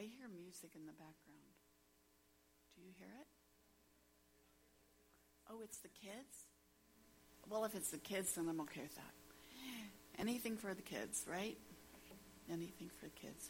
I hear music in the background. Do you hear it? Oh, it's the kids? Well, if it's the kids, then I'm okay with that. Anything for the kids, right? Anything for the kids.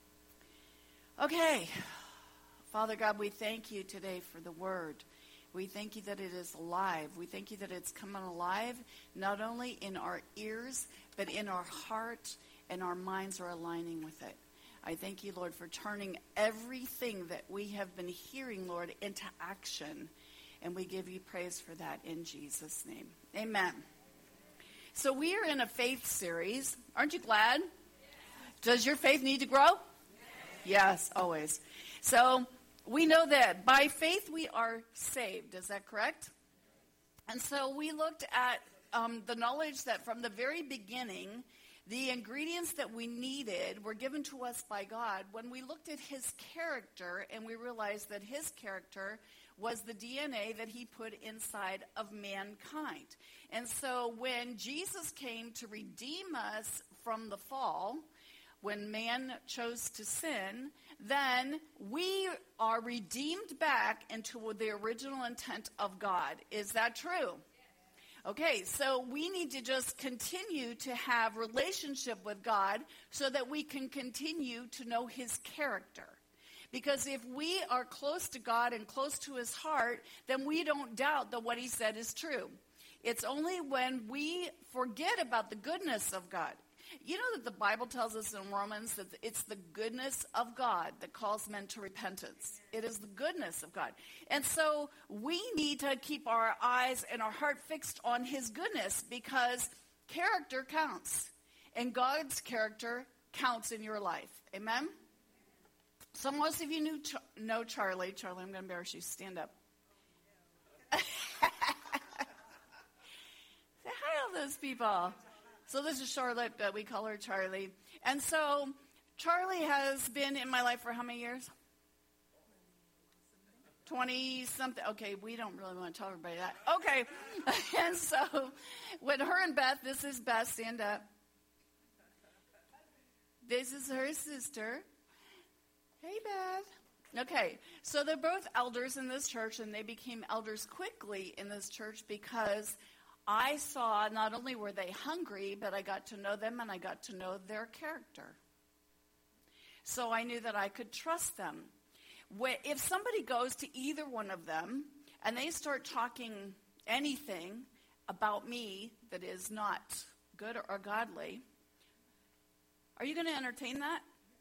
Okay. Father God, we thank you today for the word. We thank you that it is alive. We thank you that it's coming alive, not only in our ears, but in our heart, and our minds are aligning with it. I thank you, Lord, for turning everything that we have been hearing, Lord, into action. And we give you praise for that in Jesus' name. Amen. So we are in a faith series. Aren't you glad? Yes. Does your faith need to grow? Yes, always. So we know that by faith we are saved. Is that correct? And so we looked at the knowledge that from the very beginning, the ingredients that we needed were given to us by God when we looked at his character, and we realized that his character was the DNA that he put inside of mankind. And so when Jesus came to redeem us from the fall, when man chose to sin, then we are redeemed back into the original intent of God. Is that true? Okay, so we need to just continue to have relationship with God so that we can continue to know his character. Because if we are close to God and close to his heart, then we don't doubt that what he said is true. It's only when we forget about the goodness of God. You know that the Bible tells us in Romans that it's the goodness of God that calls men to repentance. It is the goodness of God. And so we need to keep our eyes and our heart fixed on his goodness, because character counts. And God's character counts in your life. Amen? So most of you know Charlie. Charlie, I'm going to embarrass you. Stand up. Say hi to all those people. So this is Charlotte, but we call her Charlie. And so Charlie has been in my life for how many years? 20-something. Okay, we don't really want to tell everybody that. Okay. And so with her and Beth, this is Beth. Stand up. This is her sister. Hey, Beth. Okay, so they're both elders in this church, and they became elders quickly in this church because I saw not only were they hungry, but I got to know them and I got to know their character. So I knew that I could trust them. If somebody goes to either one of them and they start talking anything about me that is not good or godly, are you going to entertain that?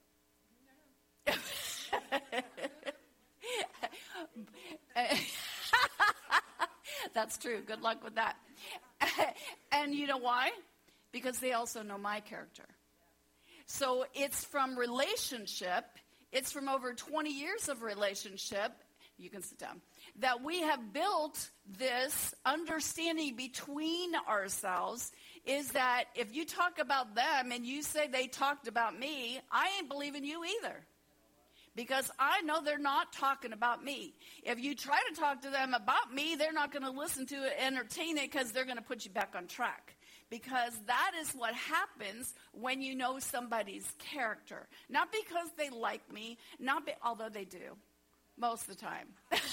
That's true. Good luck with that. And you know why? Because they also know my character. So it's from relationship. It's from over 20 years of relationship. You can sit down. That we have built this understanding between ourselves, is that if you talk about them and you say they talked about me, I ain't believing you either. Because I know they're not talking about me. If you try to talk to them about me, they're not going to listen to it, entertain it, because they're going to put you back on track. Because that is what happens when you know somebody's character. Not because they like me, although they do, most of the time.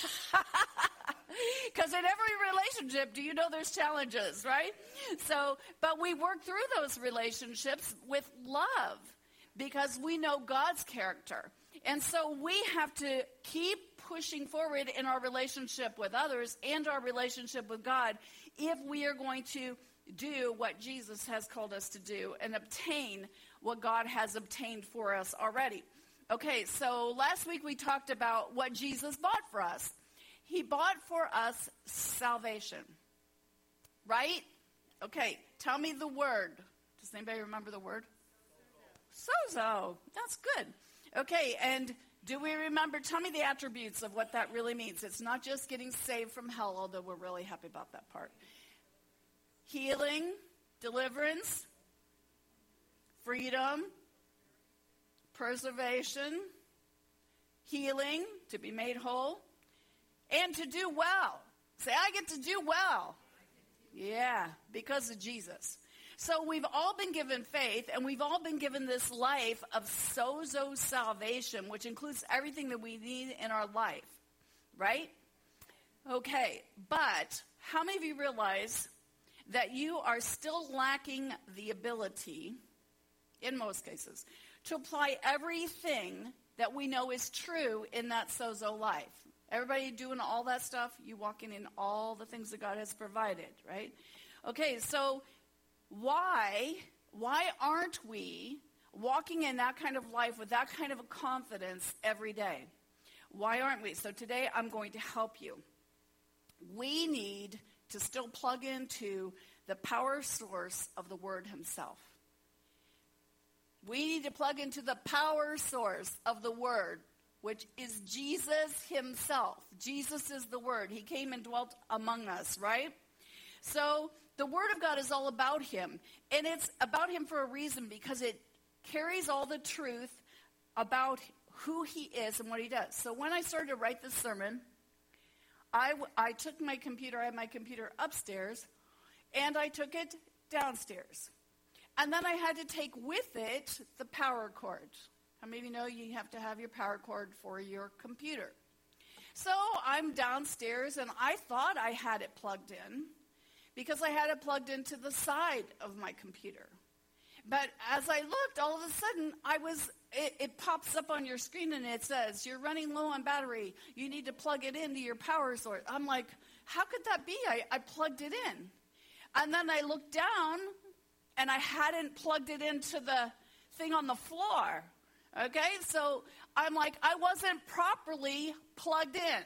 Because in every relationship, do you know there's challenges, right? So, but we work through those relationships with love, because we know God's character. And so we have to keep pushing forward in our relationship with others and our relationship with God if we are going to do what Jesus has called us to do and obtain what God has obtained for us already. Okay, so last week we talked about what Jesus bought for us. He bought for us salvation, right? Okay, tell me the word. Does anybody remember the word? Sozo. That's good. Okay, and do we remember, tell me the attributes of what that really means. It's not just getting saved from hell, although we're really happy about that part. Healing, deliverance, freedom, preservation, healing, to be made whole, and to do well. Say, I get to do well. Yeah, because of Jesus. So we've all been given faith, and we've all been given this life of sozo salvation, which includes everything that we need in our life, right? Okay, but how many of you realize that you are still lacking the ability, in most cases, to apply everything that we know is true in that sozo life? Everybody doing all that stuff, you walking in all the things that God has provided, right? Okay, so why aren't we walking in that kind of life with that kind of a confidence every day? Why aren't we? So today I'm going to help you. We need to still plug into the power source of the Word Himself. We need to plug into the power source of the Word, which is Jesus Himself. Jesus is the Word. He came and dwelt among us, right? So the Word of God is all about Him. And it's about Him for a reason, because it carries all the truth about who He is and what He does. So when I started to write this sermon, I took my computer, I had my computer upstairs, and I took it downstairs. And then I had to take with it the power cord. How many of you know you have to have your power cord for your computer? So I'm downstairs, and I thought I had it plugged in because I had it plugged into the side of my computer. But as I looked, all of a sudden, it pops up on your screen, and it says, you're running low on battery. You need to plug it into your power source. I'm like, how could that be? I plugged it in. And then I looked down, and I hadn't plugged it into the thing on the floor. Okay, so I'm like, I wasn't properly plugged in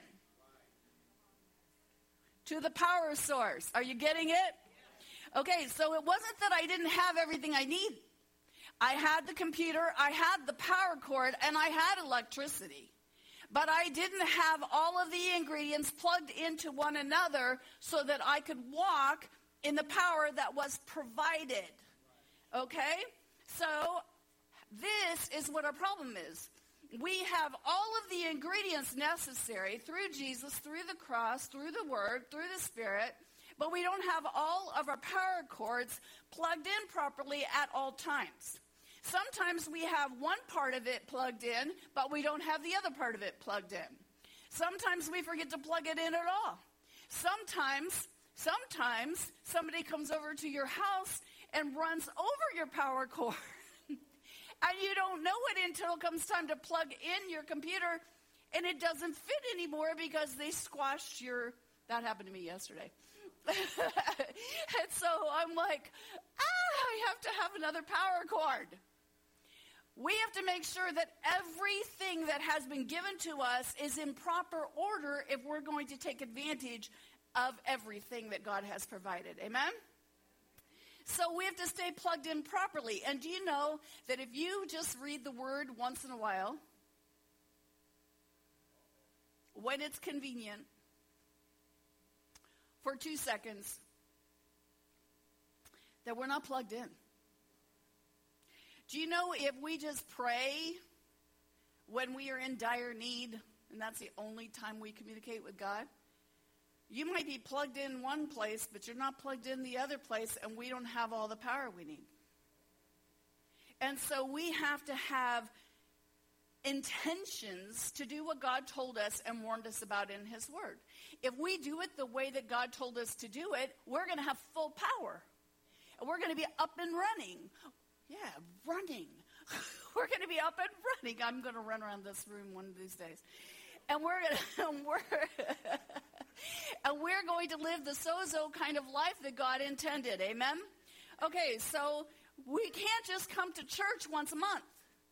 to the power source. Are you getting it? Okay, so it wasn't that I didn't have everything I need. I had the computer, I had the power cord, and I had electricity. But I didn't have all of the ingredients plugged into one another so that I could walk in the power that was provided. Okay? So this is what our problem is. We have all of the ingredients necessary through Jesus, through the cross, through the Word, through the Spirit, but we don't have all of our power cords plugged in properly at all times. Sometimes we have one part of it plugged in, but we don't have the other part of it plugged in. Sometimes we forget to plug it in at all. Sometimes somebody comes over to your house and runs over your power cord. And you don't know it until it comes time to plug in your computer, and it doesn't fit anymore because they squashed that happened to me yesterday. And so I'm like, I have to have another power cord. We have to make sure that everything that has been given to us is in proper order if we're going to take advantage of everything that God has provided. Amen? So we have to stay plugged in properly. And do you know that if you just read the Word once in a while, when it's convenient, for 2 seconds, that we're not plugged in? Do you know if we just pray when we are in dire need, and that's the only time we communicate with God? You might be plugged in one place, but you're not plugged in the other place, and we don't have all the power we need. And so we have to have intentions to do what God told us and warned us about in His Word. If we do it the way that God told us to do it, we're going to have full power. And we're going to be up and running. Yeah, running. We're going to be up and running. I'm going to run around this room one of these days. And we're going to live the sozo kind of life that God intended. Amen? Okay, so we can't just come to church once a month.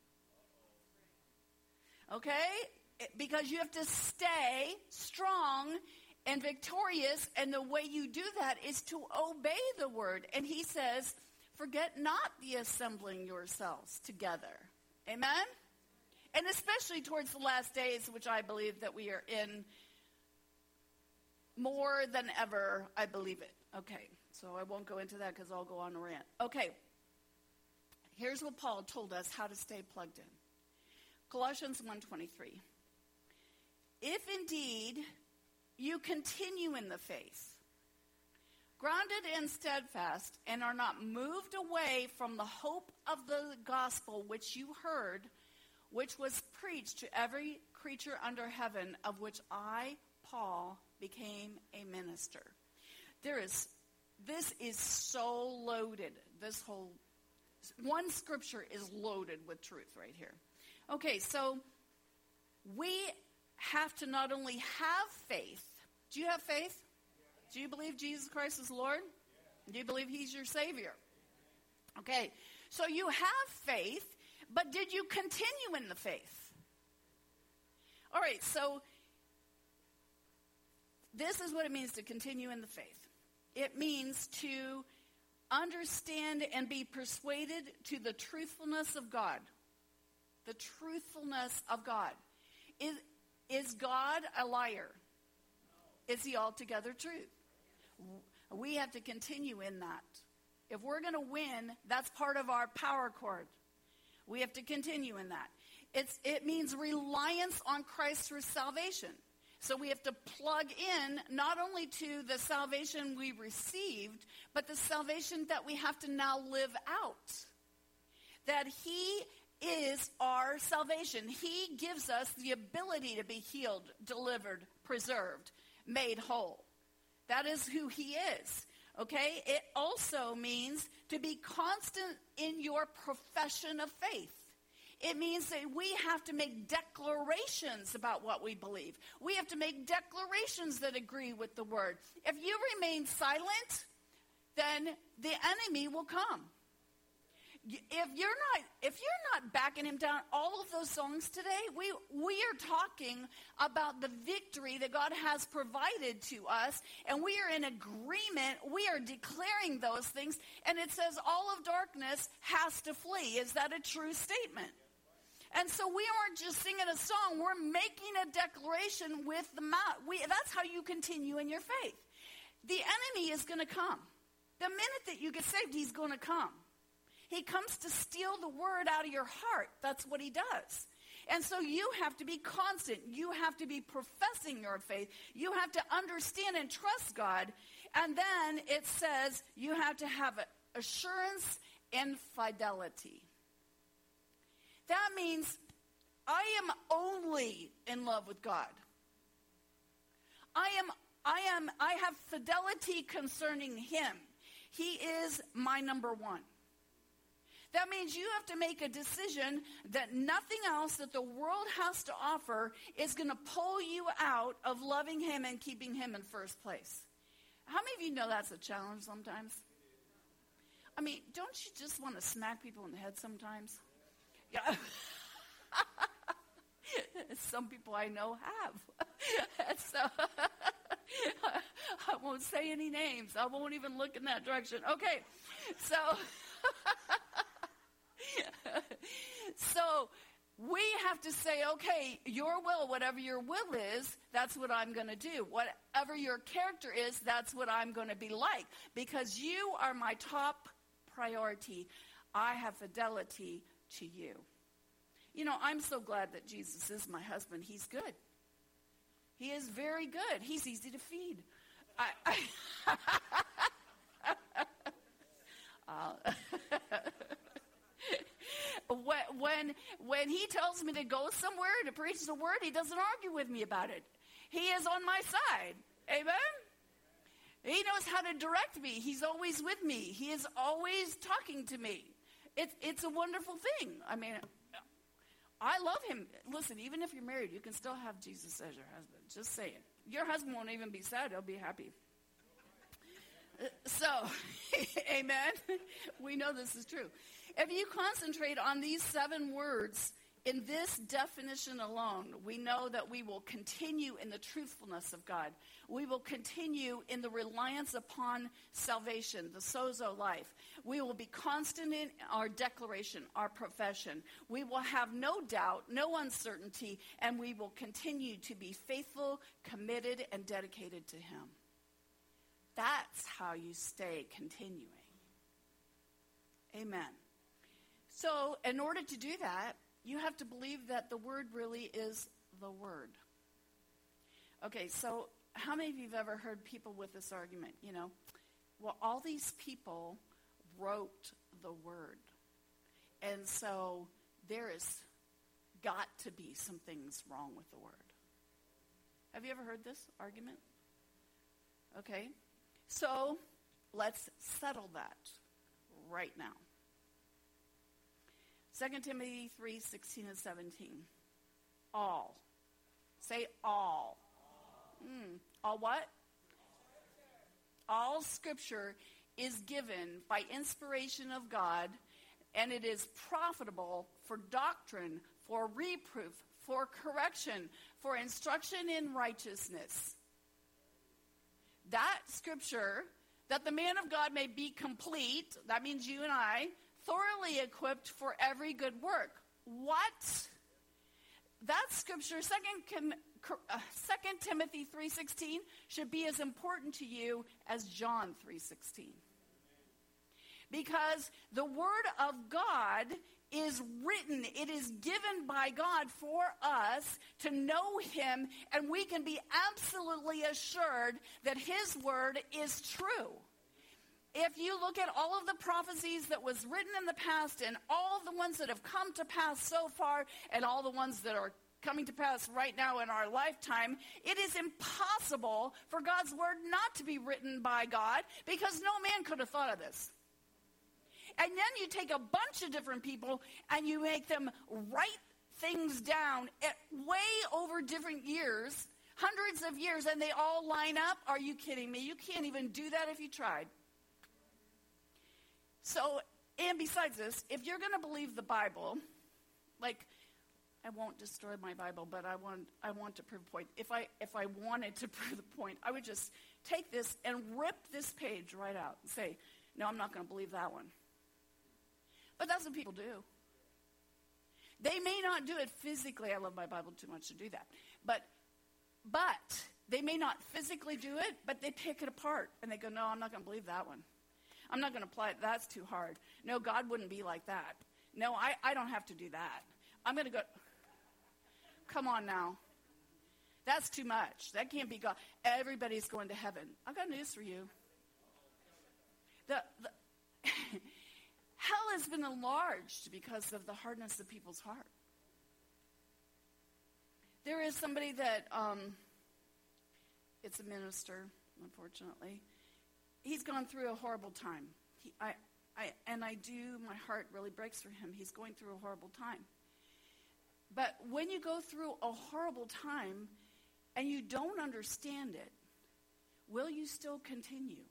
Okay? Because you have to stay strong and victorious, and the way you do that is to obey the Word. And He says, forget not the assembling yourselves together. Amen? And especially towards the last days, which I believe that we are in more than ever, I believe it. Okay, so I won't go into that because I'll go on a rant. Okay, here's what Paul told us how to stay plugged in. Colossians 1:23. If indeed you continue in the faith, grounded and steadfast, and are not moved away from the hope of the gospel which you heard, which was preached to every creature under heaven, of which I, Paul, became a minister. This is so loaded. This whole one scripture is loaded with truth right here. Okay, so we have to not only have faith. Do you have faith? Do you believe Jesus Christ is Lord? Do you believe he's your Savior? Okay, so you have faith, but did you continue in the faith? All right, so this is what it means to continue in the faith. It means to understand and be persuaded to the truthfulness of God. The truthfulness of God. Is God a liar? Is he altogether truth? We have to continue in that. If we're going to win, that's part of our power cord. We have to continue in that. It means reliance on Christ for salvation. So we have to plug in not only to the salvation we received, but the salvation that we have to now live out. That he is our salvation. He gives us the ability to be healed, delivered, preserved, made whole. That is who he is. Okay? It also means to be constant in your profession of faith. It means that we have to make declarations about what we believe. We have to make declarations that agree with the word. If you remain silent, then the enemy will come. If you're not backing him down, all of those songs today, we are talking about the victory that God has provided to us, and we are in agreement. We are declaring those things, and it says all of darkness has to flee. Is that a true statement? And so we aren't just singing a song. We're making a declaration with the mouth. That's how you continue in your faith. The enemy is going to come. The minute that you get saved, he's going to come. He comes to steal the word out of your heart. That's what he does. And so you have to be constant. You have to be professing your faith. You have to understand and trust God. And then it says you have to have assurance and fidelity. That means I am only in love with God. I have fidelity concerning him. He is my number one. That means you have to make a decision that nothing else that the world has to offer is going to pull you out of loving him and keeping him in first place. How many of you know that's a challenge sometimes? I mean, don't you just want to smack people in the head sometimes? Yeah. Some people I know have. So I won't say any names. I won't even look in that direction. Okay, so so we have to say, okay, your will, whatever your will is, that's what I'm going to do. Whatever your character is, that's what I'm going to be like. Because you are my top priority. I have fidelity to you. You know, I'm so glad that Jesus is my husband. He's good. He is very good. He's easy to feed. When he tells me to go somewhere to preach the word, he doesn't argue with me about it. He is on my side. Amen? He knows how to direct me. He's always with me. He is always talking to me. It's a wonderful thing. I mean, I love him. Listen, even if you're married, you can still have Jesus as your husband. Just saying. Your husband won't even be sad. He'll be happy. So, amen. We know this is true. If you concentrate on these 7 words in this definition alone, we know that we will continue in the truthfulness of God. We will continue in the reliance upon salvation, the sozo life. We will be constant in our declaration, our profession. We will have no doubt, no uncertainty, and we will continue to be faithful, committed, and dedicated to him. That's how you stay continuing. Amen. So, in order to do that, you have to believe that the word really is the word. Okay, so how many of you have ever heard people with this argument? You know, well, all these people wrote the word. And so there has got to be some things wrong with the word. Have you ever heard this argument? Okay. So let's settle that right now. 2 Timothy 3:16 and 17. All. Say all. All what? All Scripture is given by inspiration of God, and it is profitable for doctrine, for reproof, for correction, for instruction in righteousness. That Scripture, that the man of God may be complete, that means you and I, thoroughly equipped for every good work. What? That Scripture, 2 Timothy 3:16, should be as important to you as John 3:16. Because the Word of God is written. It is given by God for us to know Him, and we can be absolutely assured that His Word is true. If you look at all of the prophecies that was written in the past and all the ones that have come to pass so far and all the ones that are coming to pass right now in our lifetime, it is impossible for God's word not to be written by God, because no man could have thought of this. And then you take a bunch of different people and you make them write things down at way over different years, hundreds of years, and they all line up. Are you kidding me? You can't even do that if you tried. So, and besides this, if you're going to believe the Bible, like, I won't destroy my Bible, but I want to prove a point. If I wanted to prove the point, I would just take this and rip this page right out and say, no, I'm not going to believe that one. But that's what people do. They may not do it physically. I love my Bible too much to do that. But they may not physically do it, but they pick it apart. And they go, no, I'm not going to believe that one. I'm not going to apply it. That's too hard. No, God wouldn't be like that. No, I don't have to do that. I'm going to go. Come on now. That's too much. That can't be God. Everybody's going to heaven. I've got news for you. Hell has been enlarged because of the hardness of people's heart. There is somebody that, it's a minister, unfortunately. He's gone through a horrible time. My heart really breaks for him. He's going through a horrible time. But when you go through a horrible time and you don't understand it, will you still continue?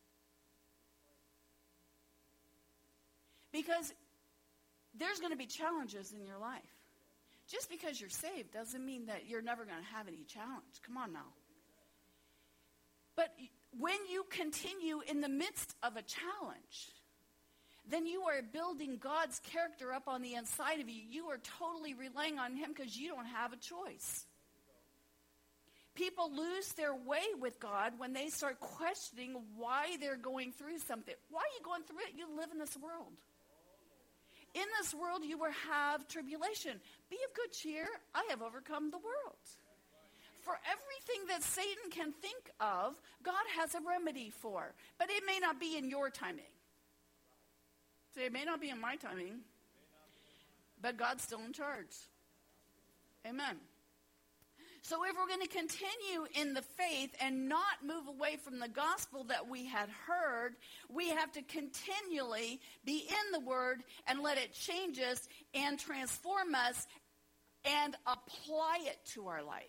Because there's going to be challenges in your life. Just because you're saved doesn't mean that you're never going to have any challenge. Come on now. But when you continue in the midst of a challenge, then you are building God's character up on the inside of you. You are totally relying on Him because you don't have a choice. People lose their way with God when they start questioning why they're going through something. Why are you going through it? You live in this world. In this world you will have tribulation. Be of good cheer. I have overcome the world. For everything that Satan can think of, God has a remedy for. But it may not be in your timing. So it may not be in my timing. But God's still in charge. Amen. So if we're going to continue in the faith and not move away from the gospel that we had heard, we have to continually be in the Word and let it change us and transform us and apply it to our life.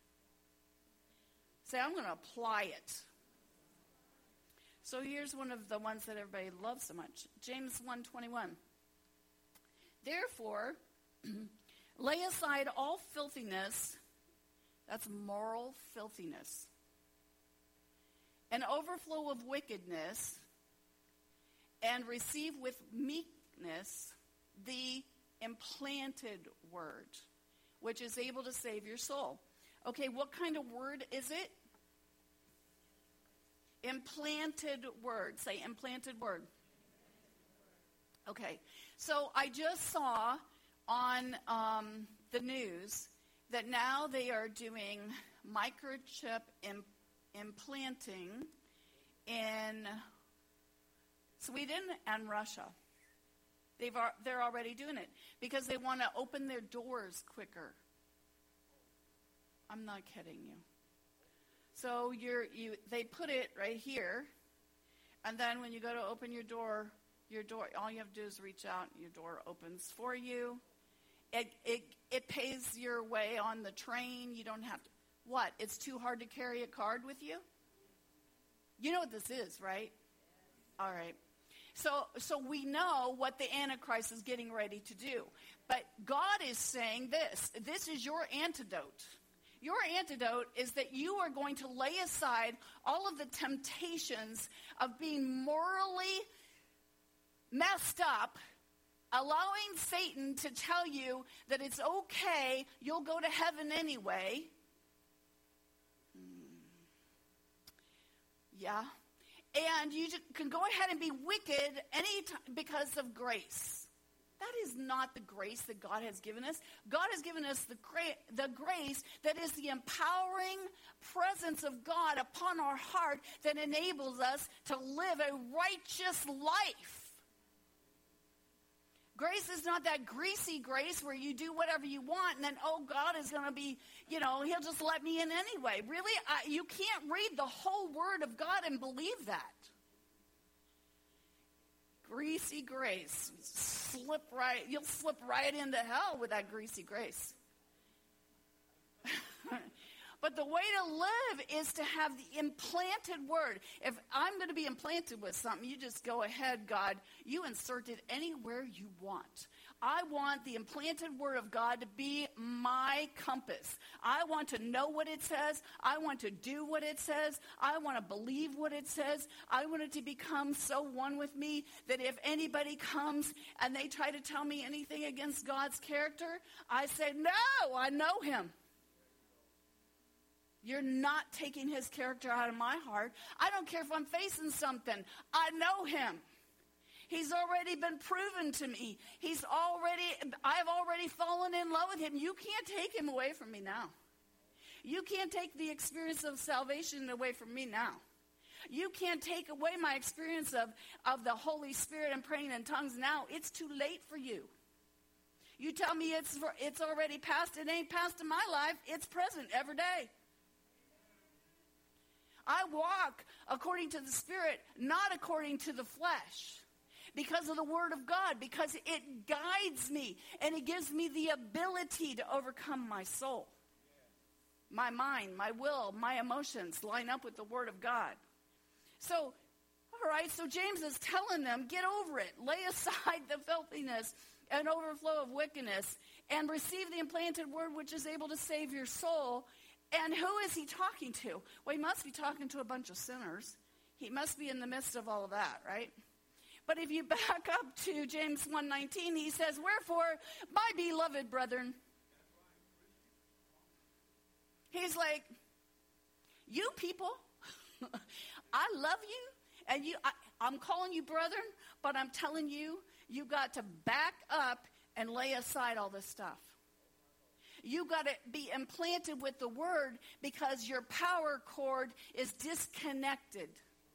Say, I'm going to apply it. So here's one of the ones that everybody loves so much. James 1:21. Therefore, lay aside all filthiness, that's moral filthiness, an overflow of wickedness, and receive with meekness the implanted word, which is able to save your soul. Okay, what kind of word is it? Implanted word. Say implanted word. Okay, so I just saw on the news that now they are doing microchip implanting in Sweden and Russia. They're already doing it because they want to open their doors quicker. I'm not kidding you. So they put it right here, and then when you go to open your door, all you have to do is reach out, and your door opens for you. It pays your way on the train. You don't have to. What? It's too hard to carry a card with you? You know what this is, right? All right. So we know what the Antichrist is getting ready to do. But God is saying this. This is your antidote. Your antidote is that you are going to lay aside all of the temptations of being morally messed up, allowing Satan to tell you that it's okay, you'll go to heaven anyway. Yeah. And you can go ahead and be wicked anytime because of grace. That is not the grace that God has given us. God has given us the grace that is the empowering presence of God upon our heart that enables us to live a righteous life. Grace is not that greasy grace where you do whatever you want and then, oh, God is going to be, he'll just let me in anyway. Really? You can't read the whole Word of God and believe that. Greasy grace. You'll slip right into hell with that greasy grace. But the way to live is to have the implanted word. If I'm going to be implanted with something, you just go ahead, God. You insert it anywhere you want. I want the implanted word of God to be my compass. I want to know what it says. I want to do what it says. I want to believe what it says. I want it to become so one with me that if anybody comes and they try to tell me anything against God's character, I say, no, I know him. You're not taking his character out of my heart. I don't care if I'm facing something. I know him. He's already been proven to me. I've already fallen in love with him. You can't take him away from me now. You can't take the experience of salvation away from me now. You can't take away my experience of the Holy Spirit and praying in tongues now. It's too late for you. You tell me it's already past. It ain't past in my life. It's present every day. I walk according to the Spirit, not according to the flesh. Because of the Word of God, because it guides me and it gives me the ability to overcome my soul. My mind, my will, my emotions line up with the Word of God. So, all right, so James is telling them, get over it. Lay aside the filthiness and overflow of wickedness and receive the implanted Word which is able to save your soul. And who is he talking to? Well, he must be talking to a bunch of sinners. He must be in the midst of all of that, right? But if you back up to James 1:19, he says, wherefore, my beloved brethren, he's like, you people, I love you, and I'm calling you brethren, but I'm telling you, you got to back up and lay aside all this stuff. You got to be implanted with the word because your power cord is disconnected.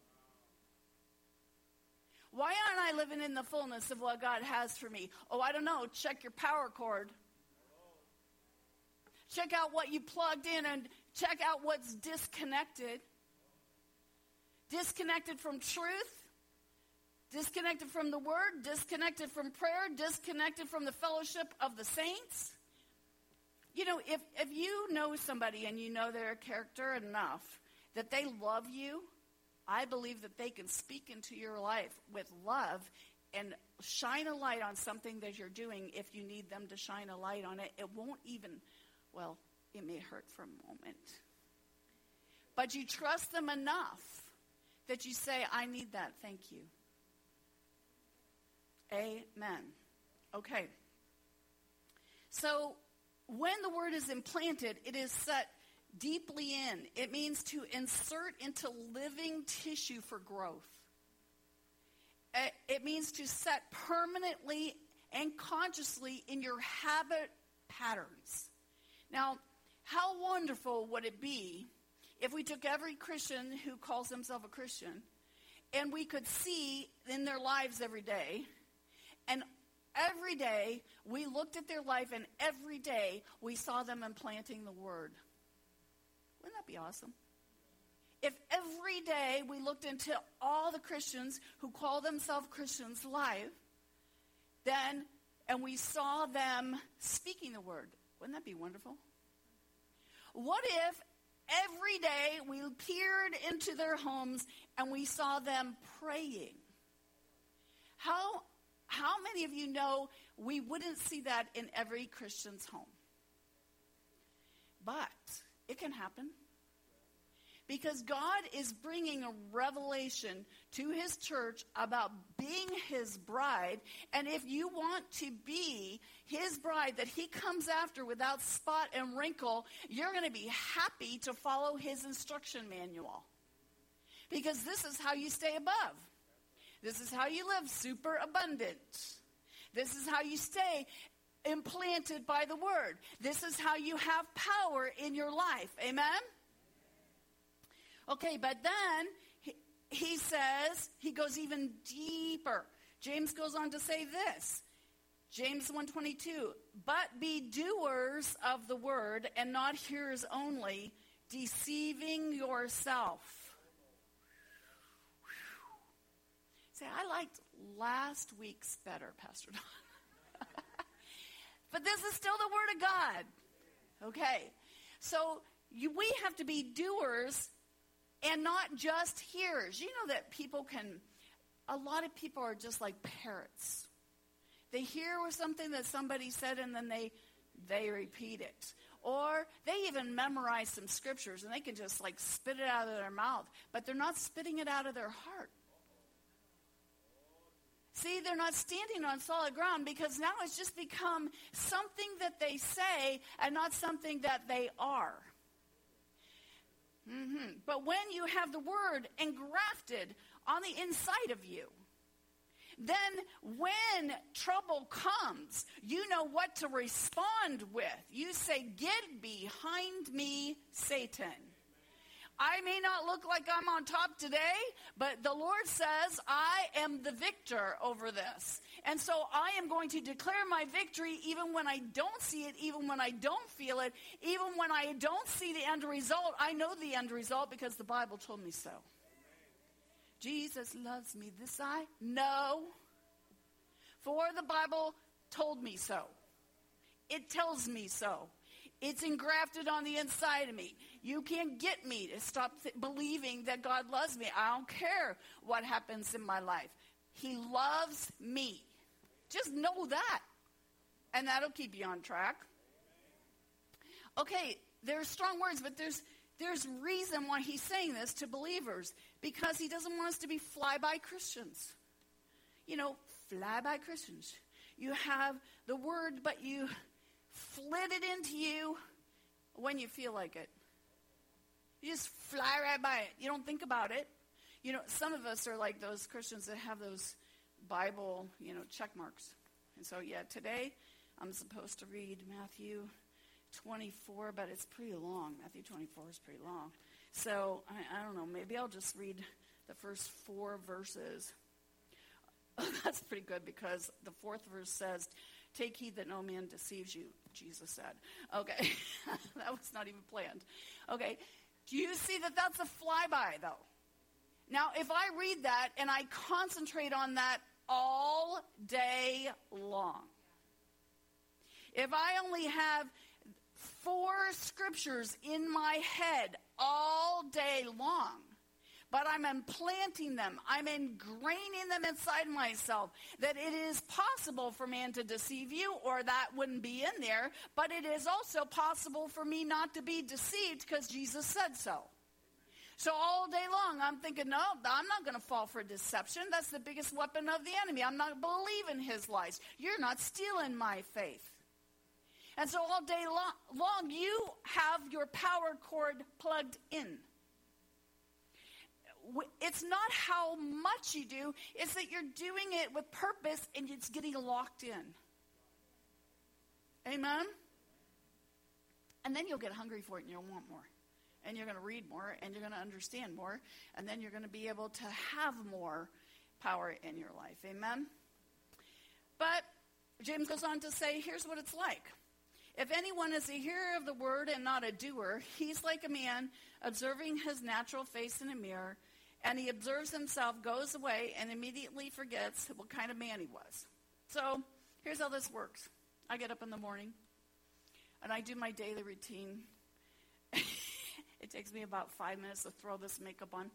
Why aren't I living in the fullness of what God has for me? Oh, I don't know. Check your power cord. Check out what you plugged in and check out what's disconnected. Disconnected from truth. Disconnected from the word. Disconnected from prayer. Disconnected from the fellowship of the saints. You know, if you know somebody and you know their character enough that they love you, I believe that they can speak into your life with love and shine a light on something that you're doing if you need them to shine a light on it. It won't even, well, it may hurt for a moment. But you trust them enough that you say, I need that, thank you. Amen. Okay. So, when the word is implanted, it is set deeply in. It means to insert into living tissue for growth. It means to set permanently and consciously in your habit patterns. Now, how wonderful would it be if we took every Christian who calls himself a Christian and we could see in their lives every day. And every day we looked at their life, and every day we saw them implanting the word. Wouldn't that be awesome? If every day we looked into all the Christians who call themselves Christians live, then, and we saw them speaking the word, wouldn't that be wonderful? What if every day we peered into their homes and we saw them praying? How many of you know we wouldn't see that in every Christian's home? But it can happen. Because God is bringing a revelation to his church about being his bride. And if you want to be his bride that he comes after without spot and wrinkle, you're going to be happy to follow his instruction manual. Because this is how you stay above. This is how you live super abundant. This is how you stay implanted by the word. This is how you have power in your life. Amen? Okay, but then he says, he goes even deeper. James goes on to say this. James 1:22, but be doers of the word and not hearers only, deceiving yourself. Say, I liked last week's better, Pastor Don. But this is still the word of God. Okay, so we have to be doers and not just hearers. You know that a lot of people are just like parrots. They hear something that somebody said and then they repeat it. Or they even memorize some scriptures and they can just like spit it out of their mouth. But they're not spitting it out of their heart. See, they're not standing on solid ground because now it's just become something that they say and not something that they are. But when you have the word engrafted on the inside of you, then when trouble comes, you know what to respond with. You say, get behind me, Satan. I may not look like I'm on top today, but the Lord says I am the victor over this. And so I am going to declare my victory even when I don't see it, even when I don't feel it, even when I don't see the end result. I know the end result because the Bible told me so. Jesus loves me, this I know, for the Bible told me so. It tells me so. It's engrafted on the inside of me. You can't get me to stop believing that God loves me. I don't care what happens in my life. He loves me. Just know that. And that'll keep you on track. Okay, there's strong words, but there's reason why he's saying this to believers. Because he doesn't want us to be fly-by Christians. You know, fly-by Christians. You have the word, but you flit it into you when you feel like it. You just fly right by it. You don't think about it. You know, some of us are like those Christians that have those Bible, check marks. And so, today I'm supposed to read Matthew 24, but it's pretty long. Matthew 24 is pretty long. So, I don't know, maybe I'll just read the first 4 verses. That's pretty good because the 4th verse says, take heed that no man deceives you, Jesus said. Okay, that was not even planned. Okay, do you see that that's a flyby, though? Now, if I read that and I concentrate on that all day long, if I only have 4 scriptures in my head all day long, but I'm implanting them, I'm ingraining them inside myself, that it is possible for man to deceive you, or that wouldn't be in there, but it is also possible for me not to be deceived because Jesus said so. So all day long, I'm thinking, no, I'm not going to fall for deception. That's the biggest weapon of the enemy. I'm not believing his lies. You're not stealing my faith. And so all day long, you have your power cord plugged in. It's not how much you do, it's that you're doing it with purpose and it's getting locked in. Amen? And then you'll get hungry for it and you'll want more. and you're going to read more, and you're going to understand more, and then you're going to be able to have more power in your life. Amen? But James goes on to say, here's what it's like. If anyone is a hearer of the word and not a doer, he's like a man observing his natural face in a mirror, and he observes himself, goes away, and immediately forgets what kind of man he was. So here's how this works. I get up in the morning, and I do my daily routine. It takes me about 5 minutes to throw this makeup on.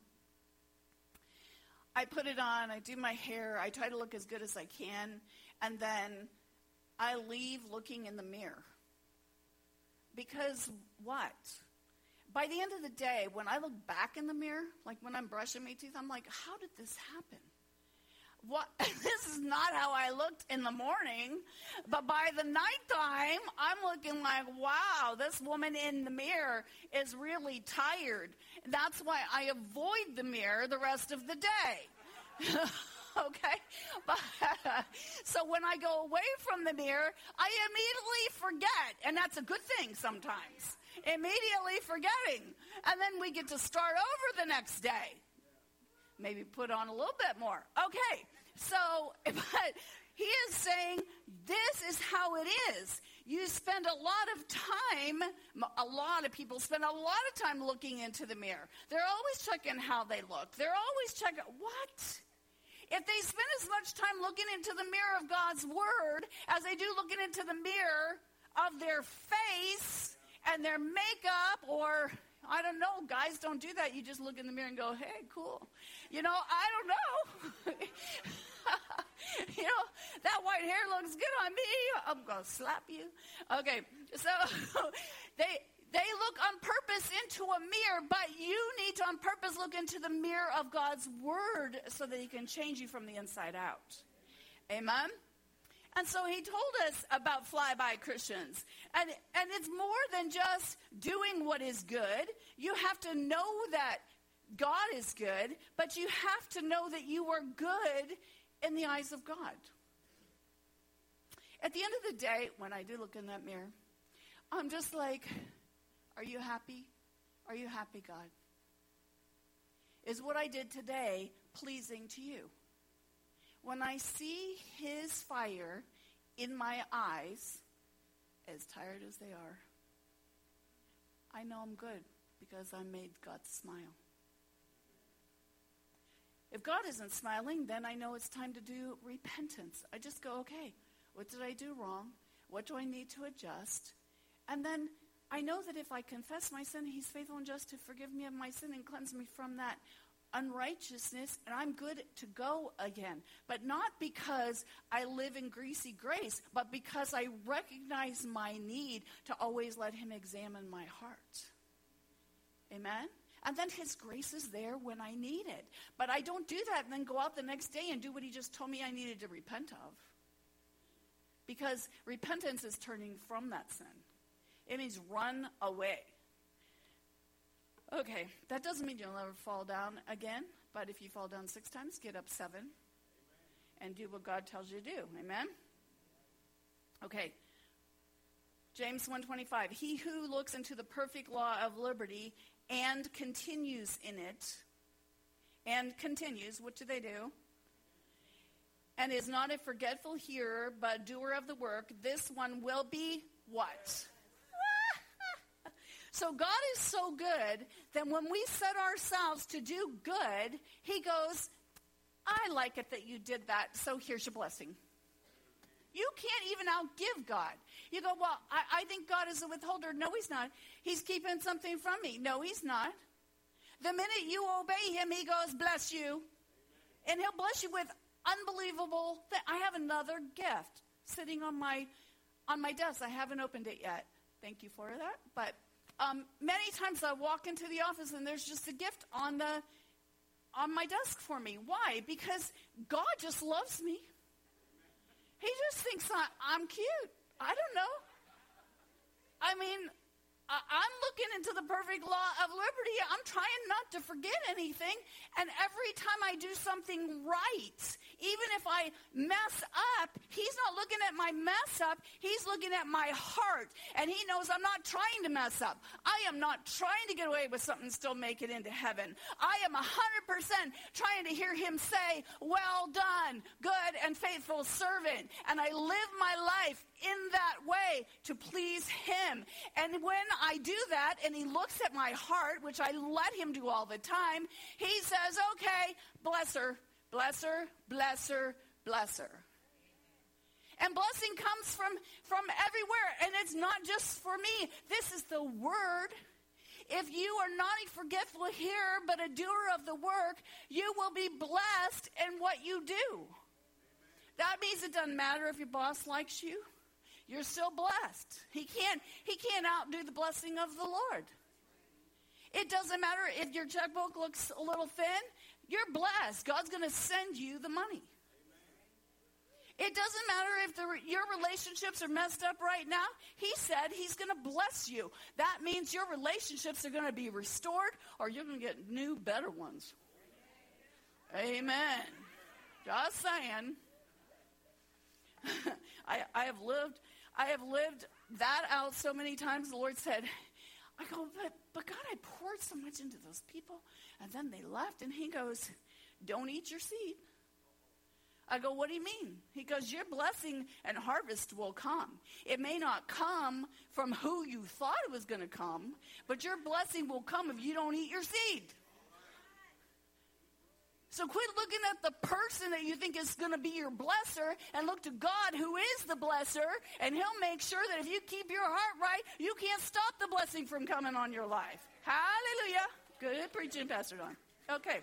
I put it on, I do my hair, I try to look as good as I can, and then I leave looking in the mirror. Because what? By the end of the day, when I look back in the mirror, like when I'm brushing my teeth, I'm like, how did this happen? What? This is not how I looked in the morning. But by the nighttime, I'm looking like, wow, this woman in the mirror is really tired. That's why I avoid the mirror the rest of the day. Okay? But, so when I go away from the mirror, I immediately forget. And that's a good thing sometimes. Immediately forgetting. And then we get to start over the next day. Maybe put on a little bit more. Okay. So, but he is saying this is how it is. You spend a lot of time, a lot of people spend a lot of time looking into the mirror. They're always checking how they look. They're always checking, what? If they spend as much time looking into the mirror of God's word as they do looking into the mirror of their face and their makeup, or I don't know, guys don't do that. You just look in the mirror and go, hey, cool. You know, I don't know. You know, that white hair looks good on me. I'm going to slap you. Okay, so they look on purpose into a mirror, but you need to on purpose look into the mirror of God's word so that he can change you from the inside out. Amen? And so he told us about flyby Christians. And it's more than just doing what is good. You have to know that God is good, but you have to know that you are good in the eyes of God. At the end of the day, when I do look in that mirror, I'm just like, are you happy? Are you happy, God? Is what I did today pleasing to you? When I see his fire in my eyes, as tired as they are, I know I'm good because I made God smile. If God isn't smiling, then I know it's time to do repentance. I just go, okay, what did I do wrong? What do I need to adjust? And then I know that if I confess my sin, he's faithful and just to forgive me of my sin and cleanse me from that unrighteousness, and I'm good to go again. But not because I live in greasy grace, but because I recognize my need to always let him examine my heart. Amen? And then his grace is there when I need it. But I don't do that and then go out the next day and do what he just told me I needed to repent of. Because repentance is turning from that sin. It means run away. Okay, that doesn't mean you'll never fall down again. But if you fall down 6 times, get up 7. Amen. And do what God tells you to do. Amen? Okay. James 1:25. He who looks into the perfect law of liberty and continues in it, and continues, what do they do? And is not a forgetful hearer, but doer of the work, this one will be what? So God is so good that when we set ourselves to do good, he goes, I like it that you did that, so here's your blessing. You can't even outgive God. You go, well, I think God is a withholder. No, he's not. He's keeping something from me. No, he's not. The minute you obey him, he goes, bless you. And he'll bless you with unbelievable things. I have another gift sitting on my desk. I haven't opened it yet. Thank you for that. But many times I walk into the office and there's just a gift on my desk for me. Why? Because God just loves me. He just thinks I'm cute. I don't know. I mean, I'm looking into the perfect law of liberty. I'm trying not to forget anything. And every time I do something right, even if I mess up, he's not looking at my mess up. He's looking at my heart. And he knows I'm not trying to mess up. I am not trying to get away with something and still make it into heaven. I am 100% trying to hear him say, well done, good and faithful servant. And I live my life in that way to please him. And when I do that and he looks at my heart, which I let him do all the time, he says, okay, bless her, bless her, bless her, bless her. And blessing comes from everywhere. And it's not just for me. This is the word. If you are not a forgetful hearer, but a doer of the work, you will be blessed in what you do. That means it doesn't matter if your boss likes you. You're still blessed. He can't outdo the blessing of the Lord. It doesn't matter if your checkbook looks a little thin. You're blessed. God's going to send you the money. It doesn't matter if your relationships are messed up right now. He said he's going to bless you. That means your relationships are going to be restored, or you're going to get new, better ones. Amen. Just saying. I have lived that out so many times. The Lord said, I go, but God, I poured so much into those people, and then they left. And he goes, don't eat your seed. I go, what do you mean? He goes, your blessing and harvest will come. It may not come from who you thought it was going to come, but your blessing will come if you don't eat your seed. So quit looking at the person that you think is going to be your blesser and look to God who is the blesser, and he'll make sure that if you keep your heart right, you can't stop the blessing from coming on your life. Hallelujah. Good preaching, Pastor Don. Okay.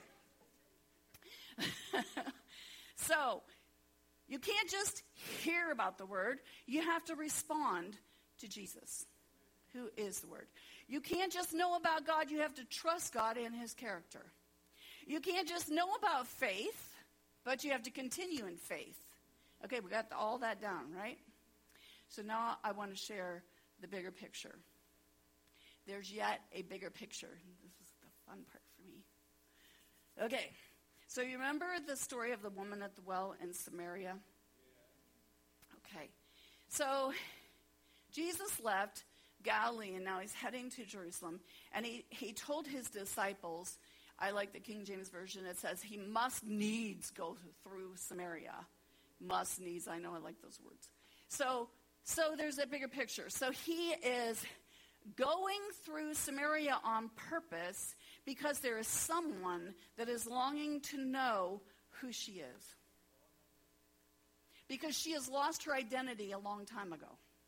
So, you can't just hear about the word. You have to respond to Jesus, who is the word. You can't just know about God. You have to trust God in his character. You can't just know about faith, but you have to continue in faith. Okay, we got all that down, right? So now I want to share the bigger picture. There's yet a bigger picture. This is the fun part for me. Okay, so you remember the story of the woman at the well in Samaria? Okay, so Jesus left Galilee, and now he's heading to Jerusalem, and he told his disciples, I like the King James Version. It says he must needs go through Samaria. Must needs. I know I like those words. So there's a bigger picture. So he is going through Samaria on purpose because there is someone that is longing to know who she is. Because she has lost her identity a long time ago.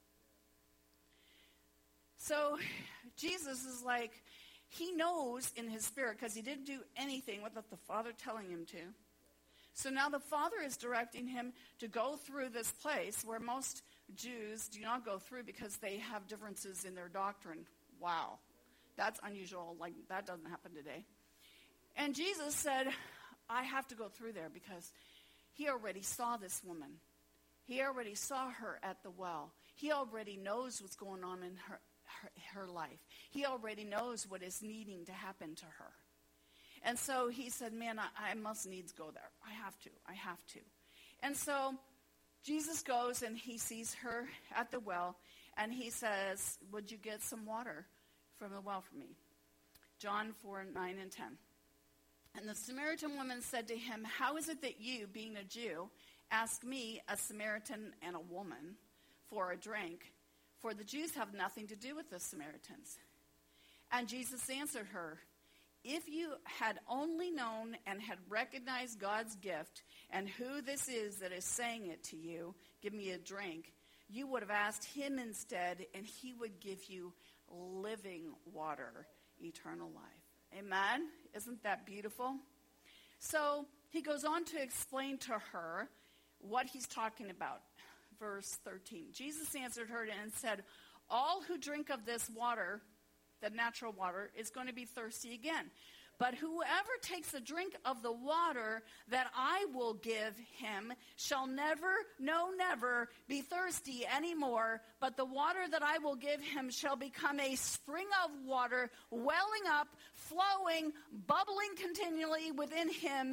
So Jesus is like, he knows in his spirit, because he didn't do anything without the Father telling him to. So now the Father is directing him to go through this place where most Jews do not go through because they have differences in their doctrine. Wow, that's unusual. Like, that doesn't happen today. And Jesus said, I have to go through there because he already saw this woman. He already saw her at the well. He already knows what's going on in her life. He already knows what is needing to happen to her. And so he said, man, I must needs go there. I have to. And so Jesus goes and he sees her at the well, and he says, would you get some water from the well for me? John 4:9 and 10. And the Samaritan woman said to him, how is it that you, being a Jew, ask me, a Samaritan and a woman, for a drink? For the Jews have nothing to do with the Samaritans. And Jesus answered her, if you had only known and had recognized God's gift and who this is that is saying it to you, give me a drink, you would have asked him instead, and he would give you living water, eternal life. Amen? Isn't that beautiful? So he goes on to explain to her what he's talking about. Verse 13. Jesus answered her and said, all who drink of this water, the natural water, is going to be thirsty again. But whoever takes a drink of the water that I will give him shall never be thirsty anymore. But the water that I will give him shall become a spring of water, welling up, flowing, bubbling continually within him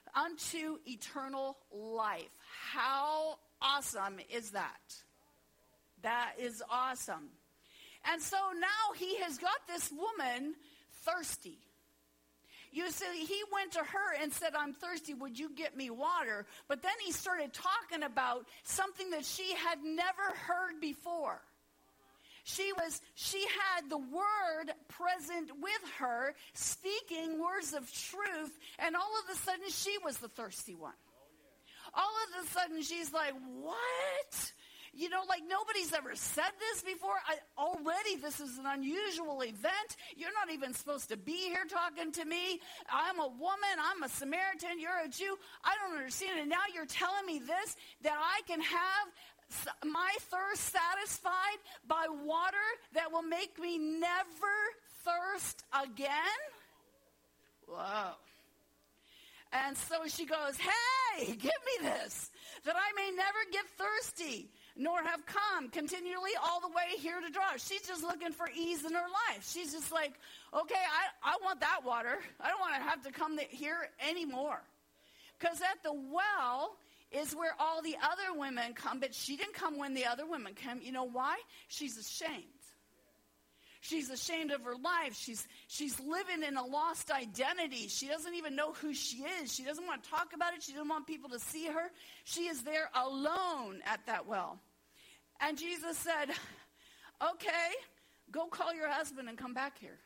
unto eternal life. How awesome is that? That is awesome. And so now he has got this woman thirsty. You see, he went to her and said, I'm thirsty, would you get me water? But then he started talking about something that she had never heard before. She had the word present with her, speaking words of truth, and all of a sudden she was the thirsty one. All of a sudden she's like, what? You know, like nobody's ever said this before. Already this is an unusual event. You're not even supposed to be here talking to me. I'm a woman. I'm a Samaritan. You're a Jew. I don't understand it. Now you're telling me this, that I can have my thirst satisfied by water that will make me never thirst again? Whoa. And so she goes, hey, give me this, that I may never get thirsty, nor have come continually all the way here to draw. She's just looking for ease in her life. She's just like, okay, I want that water. I don't want to have to come here anymore. Because at the well is where all the other women come, but she didn't come when the other women came. You know why? She's ashamed. She's ashamed of her life. She's living in a lost identity. She doesn't even know who she is. She doesn't want to talk about it. She doesn't want people to see her. She is there alone at that well. And Jesus said, okay, go call your husband and come back here.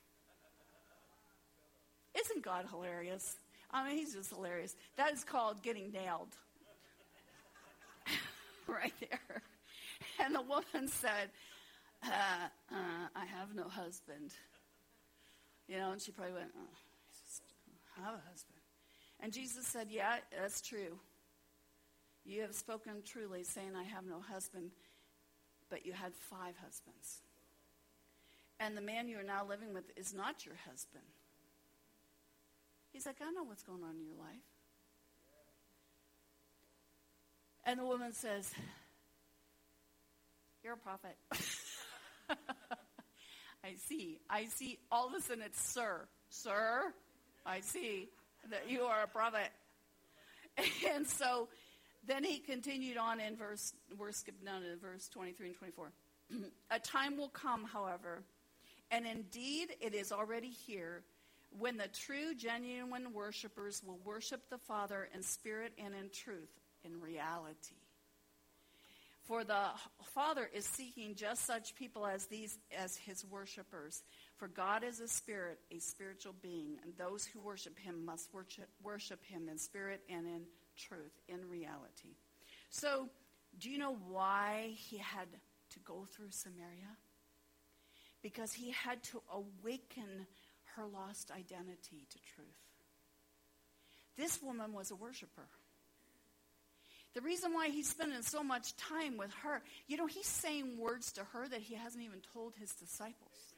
Isn't God hilarious? I mean, he's just hilarious. That is called getting nailed. Right there. And the woman said, I have no husband. You know, and she probably went, I have a husband. And Jesus said, yeah, that's true. You have spoken truly, saying I have no husband, but you had 5 husbands. And the man you are now living with is not your husband. He's like, I know what's going on in your life. And the woman says, you're a prophet. I see. All of a sudden it's sir. Sir, I see that you are a prophet. And so then he continued on in we're skipping down to verse 23 and 24. A time will come, however, and indeed it is already here, when the true, genuine worshipers will worship the Father in spirit and in truth, in reality. For the Father is seeking just such people as these as his worshipers. For God is a spirit, a spiritual being, and those who worship him must worship him in spirit and in truth, in reality. So, do you know why he had to go through Samaria? Because he had to awaken her lost identity to truth. This woman was a worshiper. The reason why he's spending so much time with her, you know, he's saying words to her that he hasn't even told his disciples.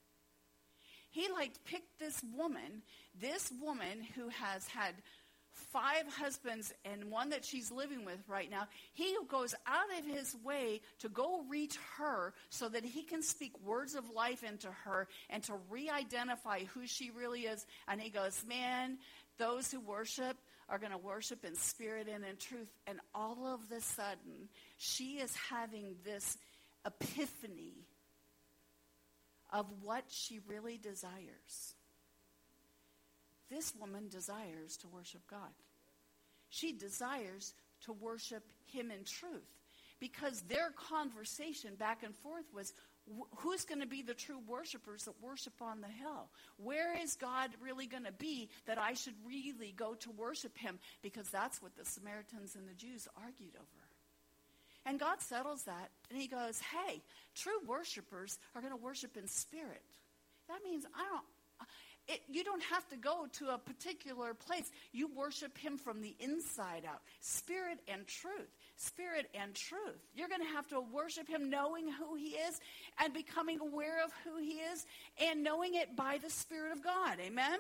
He picked this woman who has had 5 husbands and one that she's living with right now. He goes out of his way to go reach her so that he can speak words of life into her and to re-identify who she really is. And he goes, man, those who worship are going to worship in spirit and in truth. And all of a sudden, she is having this epiphany of what she really desires. This woman desires to worship God. She desires to worship him in truth, because their conversation back and forth was, who's going to be the true worshipers that worship on the hill? Where is God really going to be that I should really go to worship him? Because that's what the Samaritans and the Jews argued over. And God settles that, and he goes, hey, true worshipers are going to worship in spirit. That means you don't have to go to a particular place. You worship him from the inside out. Spirit and truth. Spirit and truth. You're going to have to worship him knowing who he is and becoming aware of who he is and knowing it by the Spirit of God. Amen?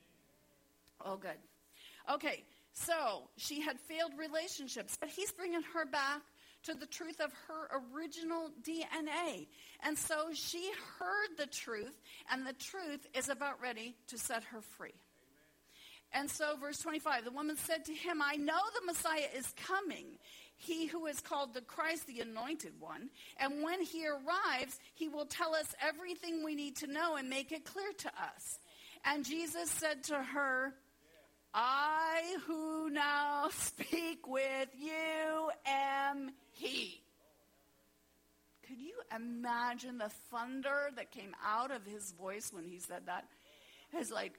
Oh, good. Okay, so she had failed relationships, but he's bringing her back to the truth of her original DNA. And so she heard the truth, and the truth is about ready to set her free. And so verse 25, the woman said to him, I know the Messiah is coming, he who is called the Christ, the anointed one. And when he arrives, he will tell us everything we need to know and make it clear to us. And Jesus said to her, I who now speak with you am he. Could you imagine the thunder that came out of his voice when he said that? It's like,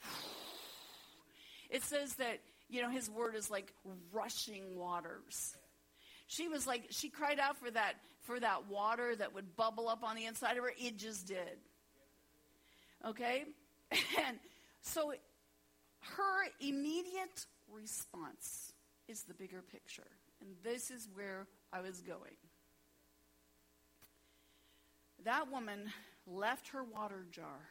it says that, his word is like rushing waters. She was like, she cried out for that water that would bubble up on the inside of her. It just did. Okay? And so her immediate response is the bigger picture. And this is where I was going. That woman left her water jar.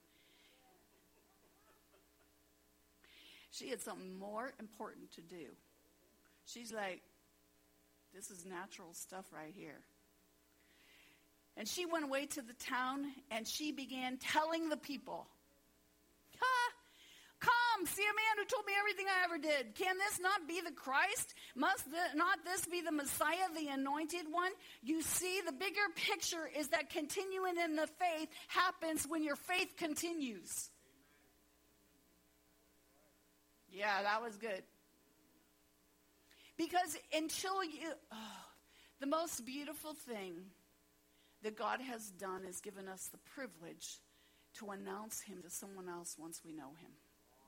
She had something more important to do. She's like, this is natural stuff right here. And she went away to the town and she began telling the people, come, see a man who told me everything I ever did. Can this not be the Christ? Must not this be the Messiah, the anointed one? You see, the bigger picture is that continuing in the faith happens when your faith continues. Yeah, that was good. Because the most beautiful thing that God has done is given us the privilege to announce him to someone else once we know him.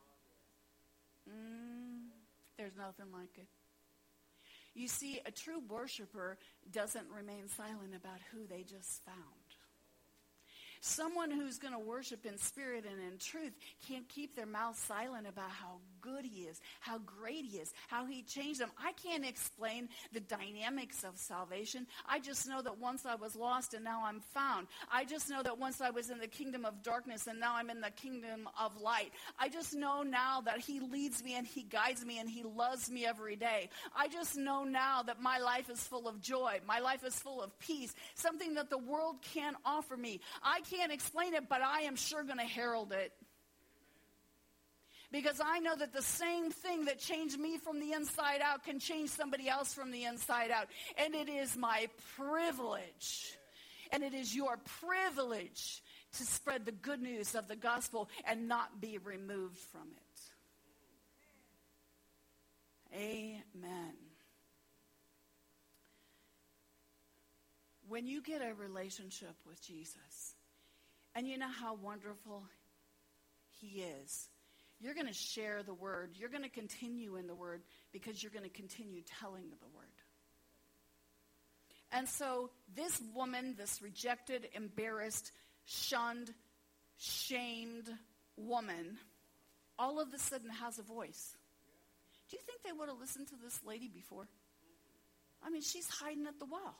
There's nothing like it. You see, a true worshiper doesn't remain silent about who they just found. Someone who's going to worship in spirit and in truth can't keep their mouth silent about how good he is, how great he is, how he changed them. I can't explain the dynamics of salvation. I just know that once I was lost and now I'm found. I just know that once I was in the kingdom of darkness and now I'm in the kingdom of light. I just know now that he leads me and he guides me and he loves me every day. I just know now that my life is full of joy. My life is full of peace, something that the world can't offer me. I can't explain it, but I am sure going to herald it. Because I know that the same thing that changed me from the inside out can change somebody else from the inside out. And it is my privilege, and it is your privilege to spread the good news of the gospel and not be removed from it. Amen. When you get a relationship with Jesus, and you know how wonderful he is, you're going to share the word. You're going to continue in the word because you're going to continue telling the word. And so this woman, this rejected, embarrassed, shunned, shamed woman, all of a sudden has a voice. Do you think they would have listened to this lady before? I mean, she's hiding at the well.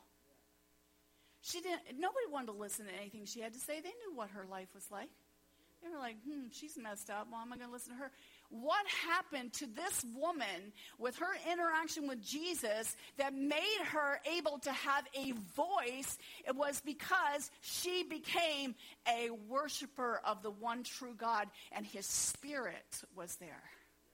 Nobody wanted to listen to anything she had to say. They knew what her life was like. They were like, she's messed up. Why am I going to listen to her? What happened to this woman with her interaction with Jesus that made her able to have a voice? It was because she became a worshiper of the one true God, and his spirit was there.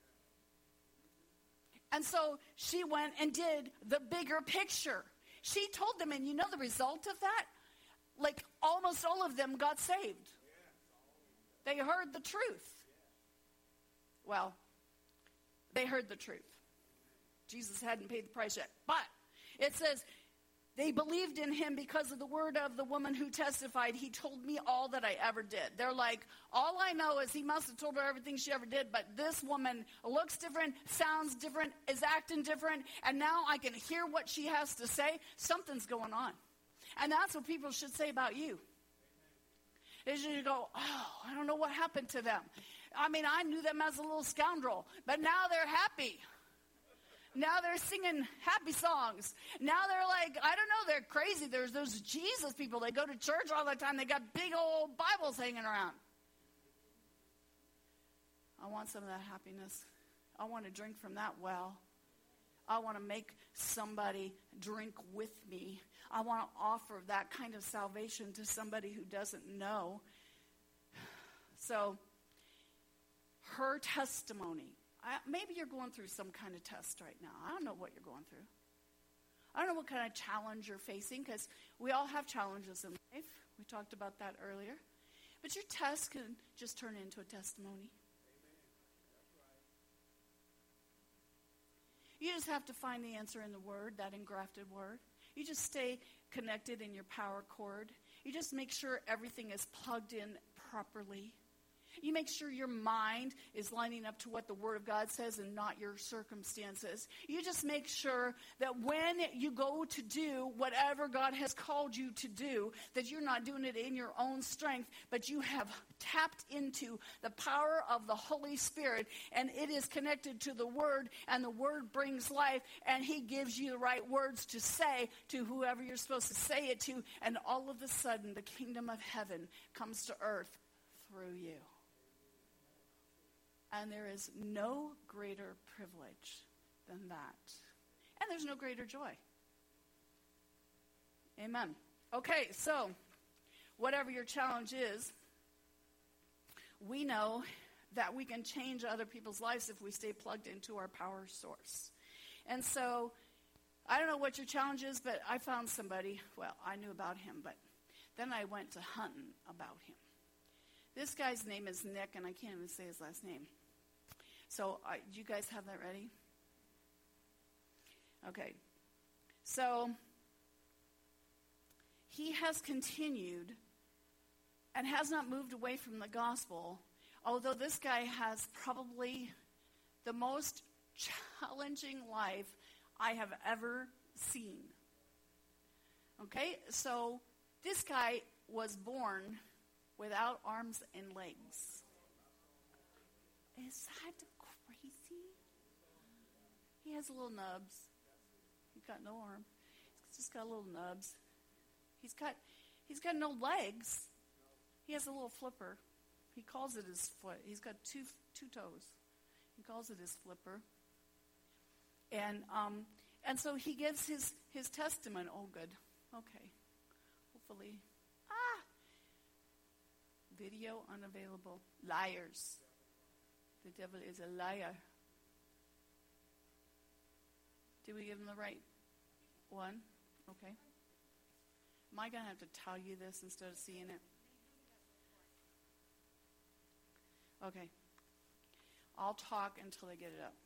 And so she went and did the bigger picture. She told them, and you know the result of that? Like almost all of them got saved. They heard the truth. Well, they heard the truth. Jesus hadn't paid the price yet. But it says they believed in him because of the word of the woman who testified. He told me all that I ever did. They're like, all I know is he must have told her everything she ever did, but this woman looks different, sounds different, is acting different, and now I can hear what she has to say. Something's going on. And that's what people should say about you. They should go, I don't know what happened to them. I mean, I knew them as a little scoundrel, but now they're happy. Now they're singing happy songs. Now they're like, I don't know, they're crazy. There's those Jesus people. They go to church all the time. They got big old Bibles hanging around. I want some of that happiness. I want to drink from that well. I want to make somebody drink with me. I want to offer that kind of salvation to somebody who doesn't know. So her testimony. Maybe you're going through some kind of test right now. I don't know what you're going through. I don't know what kind of challenge you're facing, because we all have challenges in life. We talked about that earlier. But your test can just turn into a testimony. You just have to find the answer in the Word, that engrafted Word. You just stay connected in your power cord. You just make sure everything is plugged in properly. You make sure your mind is lining up to what the Word of God says and not your circumstances. You just make sure that when you go to do whatever God has called you to do, that you're not doing it in your own strength, but you have tapped into the power of the Holy Spirit, and it is connected to the Word, and the Word brings life, and He gives you the right words to say to whoever you're supposed to say it to, and all of a sudden the kingdom of heaven comes to earth through you. And there is no greater privilege than that. And there's no greater joy. Amen. Okay, so whatever your challenge is, we know that we can change other people's lives if we stay plugged into our power source. And so I don't know what your challenge is, but I found somebody. Well, I knew about him, but then I went to hunting about him. This guy's name is Nick, and I can't even say his last name. So, do you guys have that ready? Okay. So, he has continued and has not moved away from the gospel, although this guy has probably the most challenging life I have ever seen. Okay? So, this guy was born without arms and legs. Is that crazy? He has little nubs. He's got no arm. He's just got little nubs. He's got no legs. He has a little flipper. He calls it his foot. He's got two toes. He calls it his flipper. And so he gives his testament. Oh, good. Okay. Hopefully. Video unavailable. Liars. The devil is a liar. Did we give him the right one? Okay. Am I going to have to tell you this instead of seeing it? Okay. I'll talk until I get it up.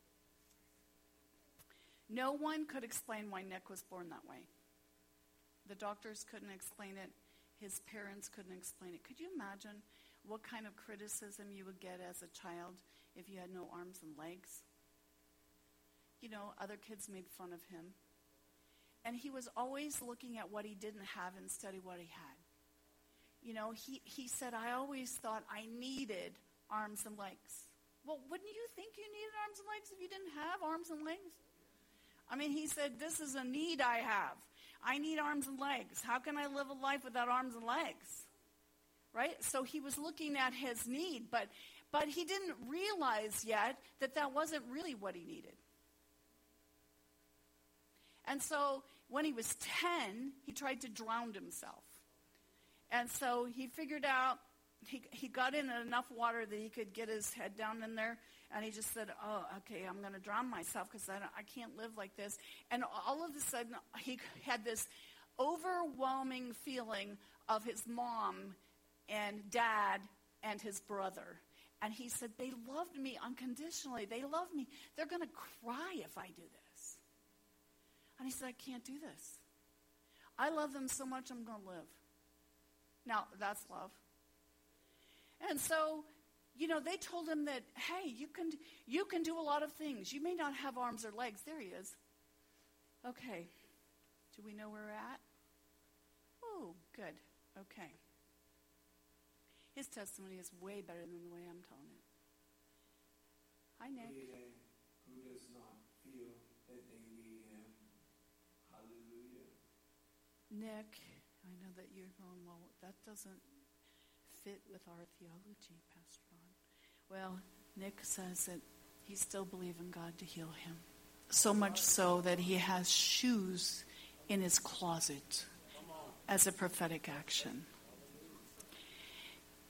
No one could explain why Nick was born that way. The doctors couldn't explain it. His parents couldn't explain it. Could you imagine what kind of criticism you would get as a child if you had no arms and legs? You know, other kids made fun of him. And he was always looking at what he didn't have instead of what he had. You know, he said, I always thought I needed arms and legs. Well, wouldn't you think you needed arms and legs if you didn't have arms and legs? I mean, he said, this is a need I have. I need arms and legs. How can I live a life without arms and legs? Right? So he was looking at his need, but he didn't realize yet that wasn't really what he needed. And so when he was 10, he tried to drown himself. And so he figured out, he got in enough water that he could get his head down in there, and he just said, oh, okay, I'm going to drown myself because I can't live like this. And all of a sudden, he had this overwhelming feeling of his mom and dad and his brother. And he said, they loved me unconditionally. They love me. They're going to cry if I do this. And he said, I can't do this. I love them so much, I'm going to live. Now, that's love. And so, you know, they told him that, hey, you can do a lot of things. You may not have arms or legs. There he is. Okay. Do we know where we're at? Oh, good. Okay. His testimony is way better than the way I'm telling it. Hi, Nick. Who does not feel that they need him? Hallelujah. Nick, I know that you're going, well, that doesn't fit with our theology, Pastor Ron. Well, Nick says that he still believes in God to heal him. So much so that he has shoes in his closet as a prophetic action.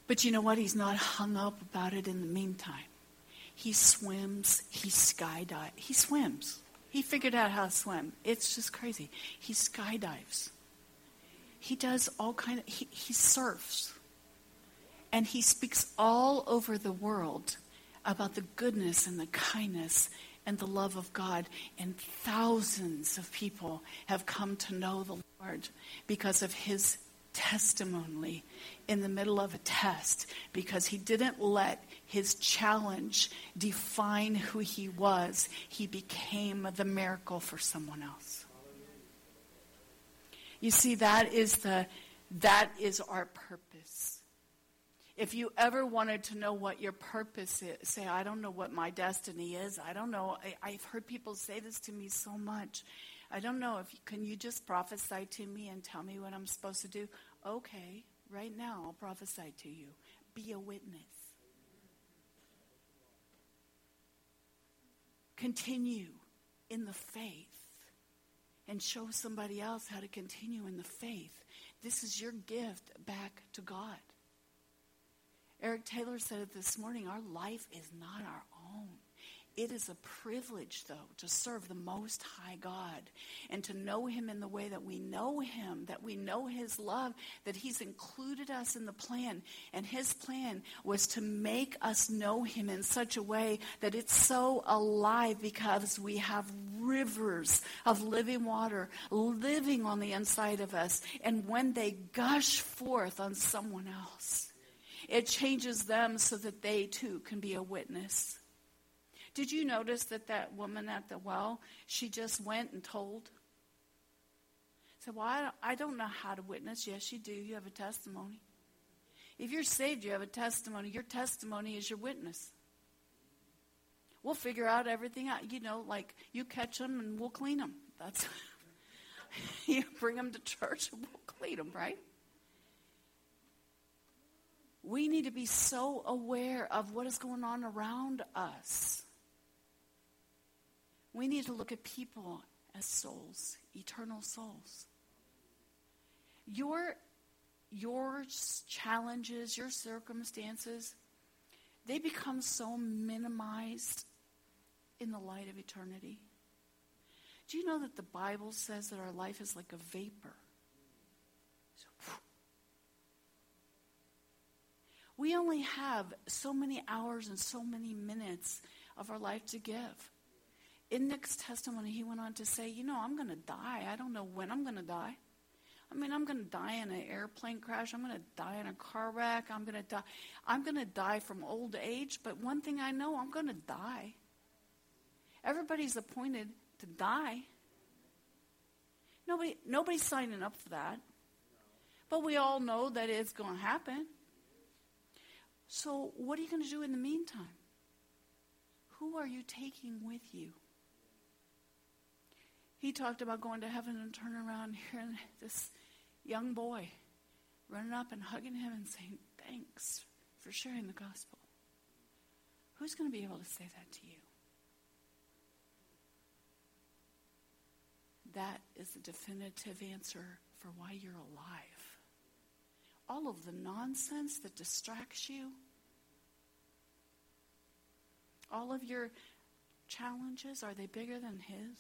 But you know what? He's not hung up about it in the meantime. He swims. He skydives. He swims. He figured out how to swim. It's just crazy. He skydives. He does all kind of, he surfs. And he speaks all over the world about the goodness and the kindness and the love of God. And thousands of people have come to know the Lord because of his testimony in the middle of a test, because he didn't let his challenge define who he was. He became the miracle for someone else. You see, that is our purpose. If you ever wanted to know what your purpose is, say, I don't know what my destiny is. I don't know. I've heard people say this to me so much. I don't know. Can you just prophesy to me and tell me what I'm supposed to do? Okay, right now I'll prophesy to you. Be a witness. Continue in the faith and show somebody else how to continue in the faith. This is your gift back to God. Eric Taylor said it this morning, our life is not our own. It is a privilege, though, to serve the Most High God and to know him in the way that we know him, that we know his love, that he's included us in the plan. And his plan was to make us know him in such a way that it's so alive, because we have rivers of living water living on the inside of us. And when they gush forth on someone else, it changes them so that they too can be a witness. Did you notice that woman at the well, she just went and told? Said, well, I don't know how to witness. Yes, you do. You have a testimony. If you're saved, you have a testimony. Your testimony is your witness. We'll figure out everything out. You know, like you catch them and we'll clean them. That's you bring them to church and we'll clean them, right? We need to be so aware of what is going on around us. We need to look at people as souls, eternal souls. Your challenges, your circumstances, they become so minimized in the light of eternity. Do you know that the Bible says that our life is like a vapor? We only have so many hours and so many minutes of our life to give. In Nick's testimony, he went on to say, I'm going to die. I don't know when I'm going to die. I'm going to die in an airplane crash. I'm going to die in a car wreck. I'm going to die from old age. But one thing I know, I'm going to die. Everybody's appointed to die. Nobody's signing up for that. But we all know that it's going to happen. So what are you going to do in the meantime? Who are you taking with you? He talked about going to heaven and turning around, hearing this young boy running up and hugging him and saying, thanks for sharing the gospel. Who's going to be able to say that to you? That is the definitive answer for why you're alive. All of the nonsense that distracts you, all of your challenges, are they bigger than his?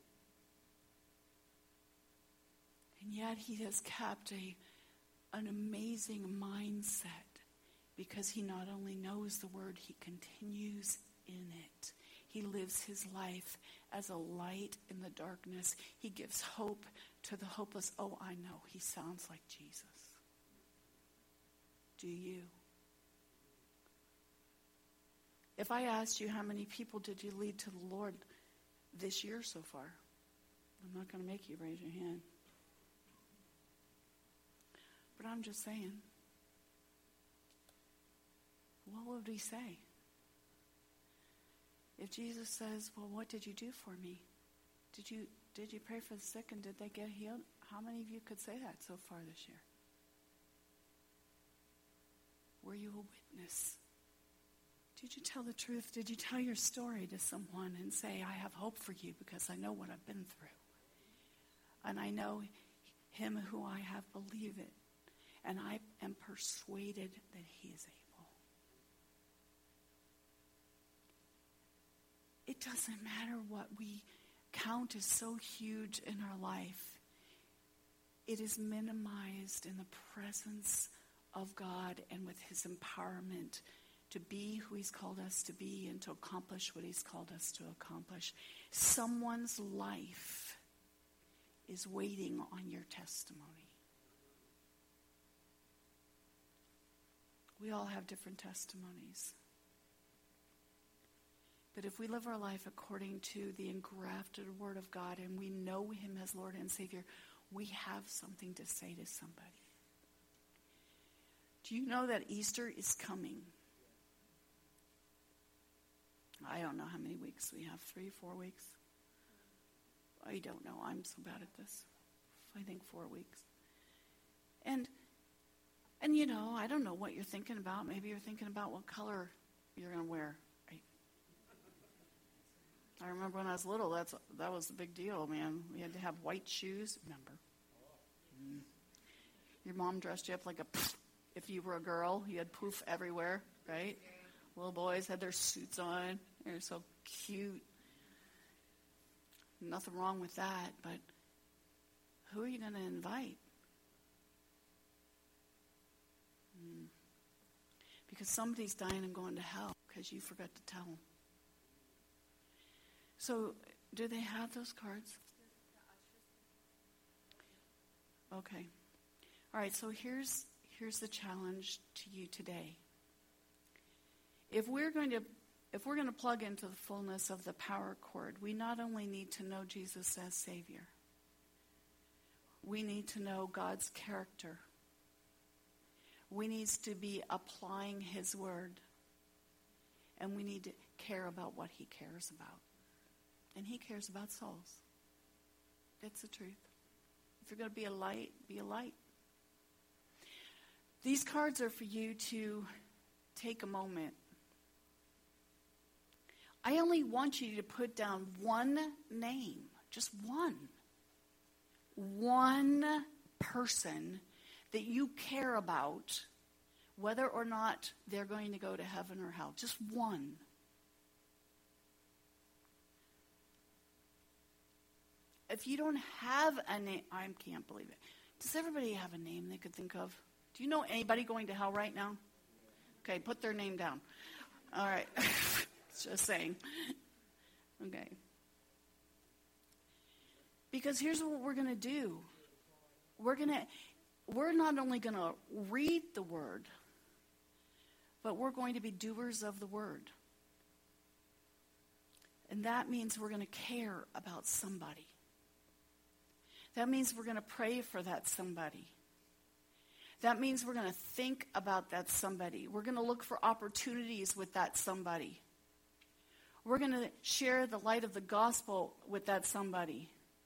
And yet he has kept an amazing mindset, because he not only knows the word, he continues in it. He lives his life as a light in the darkness. He gives hope to the hopeless. Oh, I know, he sounds like Jesus. Do you? If I asked you how many people did you lead to the Lord this year so far, I'm not going to make you raise your hand. But I'm just saying, what would we say? If Jesus says, well, what did you do for me? Did you pray for the sick and did they get healed? How many of you could say that so far this year? Were you a witness? Did you tell the truth? Did you tell your story to someone and say, I have hope for you because I know what I've been through. And I know him who I have believed it. and I am persuaded that he is able. It doesn't matter what we count as so huge in our life. It is minimized in the presence of God and with his empowerment to be who he's called us to be and to accomplish what he's called us to accomplish. Someone's life is waiting on your testimony. We all have different testimonies. But if we live our life according to the engrafted Word of God and we know him as Lord and Savior, we have something to say to somebody. Do you know that Easter is coming? I don't know how many weeks we have. 3, 4 weeks? I don't know. I'm so bad at this. I think 4 weeks. And you know, I don't know what you're thinking about. Maybe you're thinking about what color you're going to wear. I remember when I was little, that was the big deal, man. We had to have white shoes. Remember? Your mom dressed you up like a poof. If you were a girl, you had poof everywhere, right? Little boys had their suits on. They're so cute. Nothing wrong with that, but who are you going to invite? Because somebody's dying and going to hell because you forgot to tell them. So, do they have those cards? Okay. All right, so here's the challenge to you today. If we're going to plug into the fullness of the power cord, we not only need to know Jesus as Savior, we need to know God's character. We need to be applying his word. And we need to care about what he cares about. And he cares about souls. That's the truth. If you're going to be a light, be a light. These cards are for you to take a moment. I only want you to put down one name, just one. One person that you care about, whether or not they're going to go to heaven or hell. Just one. If you don't have a name, I can't believe it. Does everybody have a name they could think of? Do you know anybody going to hell right now? Okay, put their name down. All right. Just saying. Okay. Because here's what we're going to do. We're not only going to read the word, but we're going to be doers of the word. And that means we're going to care about somebody. That means we're going to pray for that somebody. That means we're going to think about that somebody. We're going to look for opportunities with that somebody. We're going to share the light of the gospel with that somebody.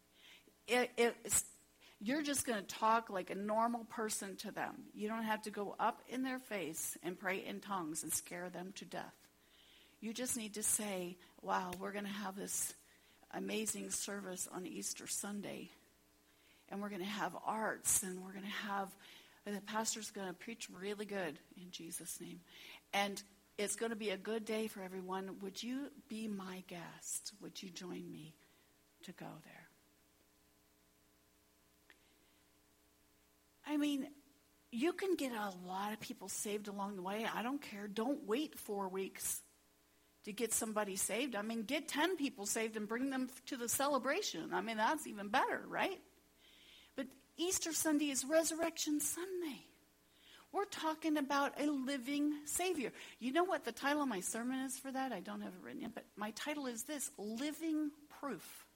You're just going to talk like a normal person to them. You don't have to go up in their face and pray in tongues and scare them to death. You just need to say, wow, we're going to have this amazing service on Easter Sunday. And we're going to have arts, and we're going to have, the pastor's going to preach really good in Jesus' name. And it's going to be a good day for everyone. Would you be my guest? Would you join me to go there? I mean, you can get a lot of people saved along the way. I don't care. Don't wait 4 weeks to get somebody saved. I mean, get 10 people saved and bring them to the celebration. I mean, that's even better, right? But Easter Sunday is Resurrection Sunday. We're talking about a living Savior. You know what the title of my sermon is for that? I don't have it written yet, but my title is this, Living Proof.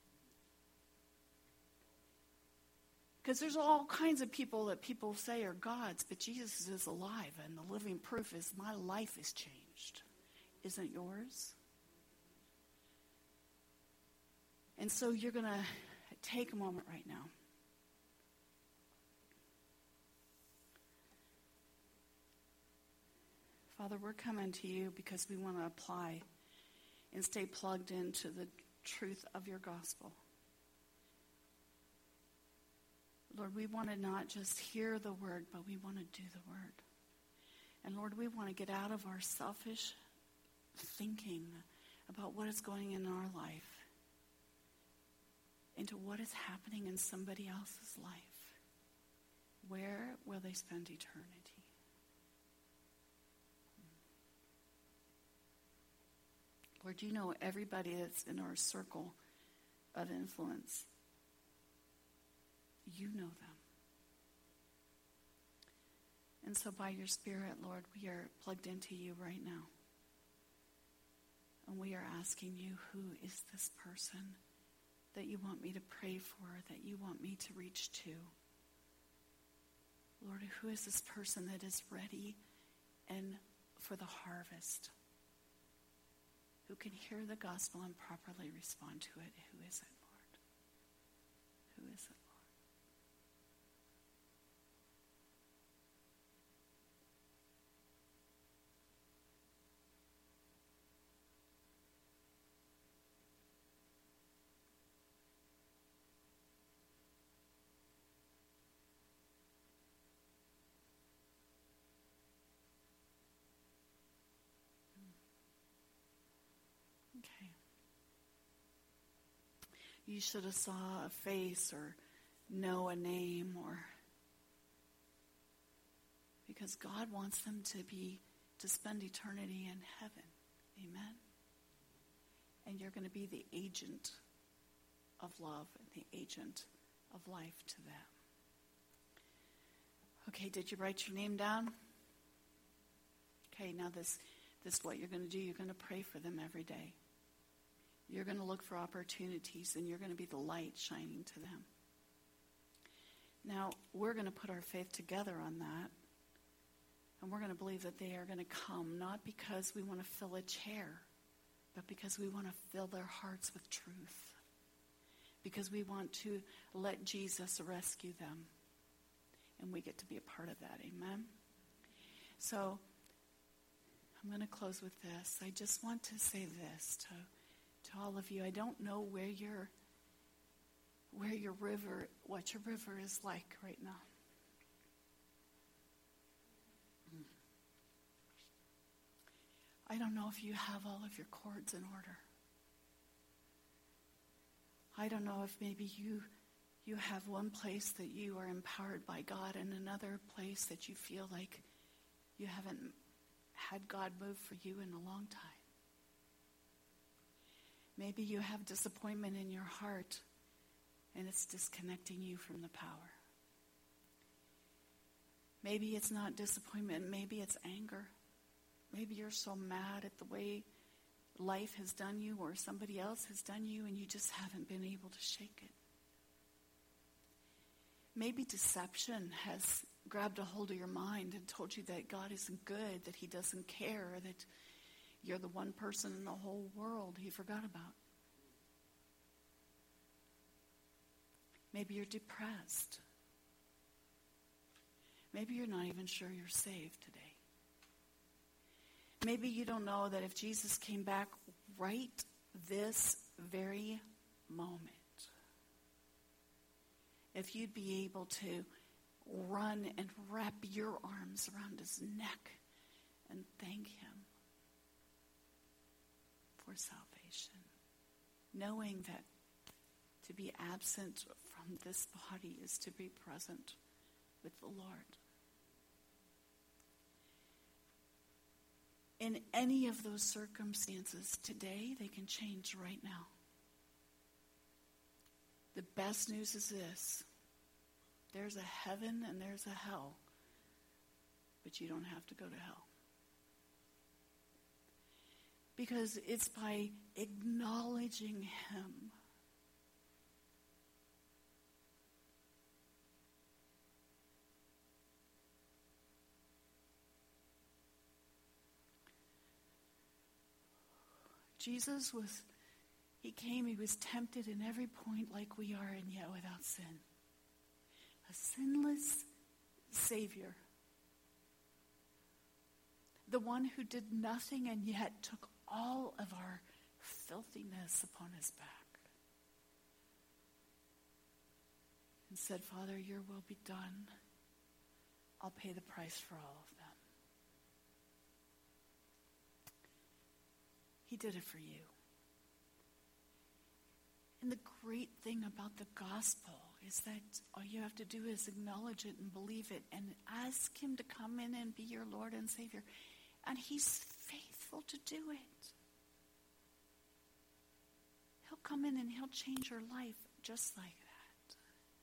Because there's all kinds of people that people say are gods, but Jesus is alive, and the living proof is my life is changed. Isn't yours? And so you're going to take a moment right now. Father, we're coming to you because we want to apply and stay plugged into the truth of your gospel. Lord, we want to not just hear the word, but we want to do the word. And Lord, we want to get out of our selfish thinking about what is going in our life into what is happening in somebody else's life. Where will they spend eternity? Lord, you know everybody that's in our circle of influence. You know them. And so by your Spirit, Lord, we are plugged into you right now. And we are asking you, who is this person that you want me to pray for, that you want me to reach to? Lord, who is this person that is ready and for the harvest? Who can hear the gospel and properly respond to it? Who is it, Lord? Who is it, Lord? Okay. You should have saw a face or know a name, or because God wants them to spend eternity in heaven. Amen. And you're going to be the agent of love and the agent of life to them. Okay, did you write your name down? Okay, now this is what you're going to do. You're going to pray for them every day. You're going to look for opportunities, and you're going to be the light shining to them. Now, we're going to put our faith together on that, and we're going to believe that they are going to come, not because we want to fill a chair, but because we want to fill their hearts with truth, because we want to let Jesus rescue them, and we get to be a part of that. Amen? So, I'm going to close with this. I just want to say this to all of you. I don't know what your river is like right now. I don't know if you have all of your cords in order. I don't know if maybe you have one place that you are empowered by God and another place that you feel like you haven't had God move for you in a long time. Maybe you have disappointment in your heart and it's disconnecting you from the power. Maybe it's not disappointment, maybe it's anger. Maybe you're so mad at the way life has done you or somebody else has done you and you just haven't been able to shake it. Maybe deception has grabbed a hold of your mind and told you that God isn't good, that he doesn't care, that you're the one person in the whole world he forgot about. Maybe you're depressed. Maybe you're not even sure you're saved today. Maybe you don't know that if Jesus came back right this very moment, if you'd be able to run and wrap your arms around his neck and thank him for salvation, knowing that to be absent from this body is to be present with the Lord. In any of those circumstances today, they can change right now. The best news is this: there's a heaven and there's a hell, but you don't have to go to hell. Because it's by acknowledging him Jesus he came, he was tempted in every point like we are, and yet without sin. A sinless Savior. The one who did nothing and yet took all of our filthiness upon his back. and said, Father, your will be done. I'll pay the price for all of them. He did it for you. And the great thing about the gospel is that all you have to do is acknowledge it and believe it and ask him to come in and be your Lord and Savior. And he's faithful to do it. He'll come in and he'll change your life just like that.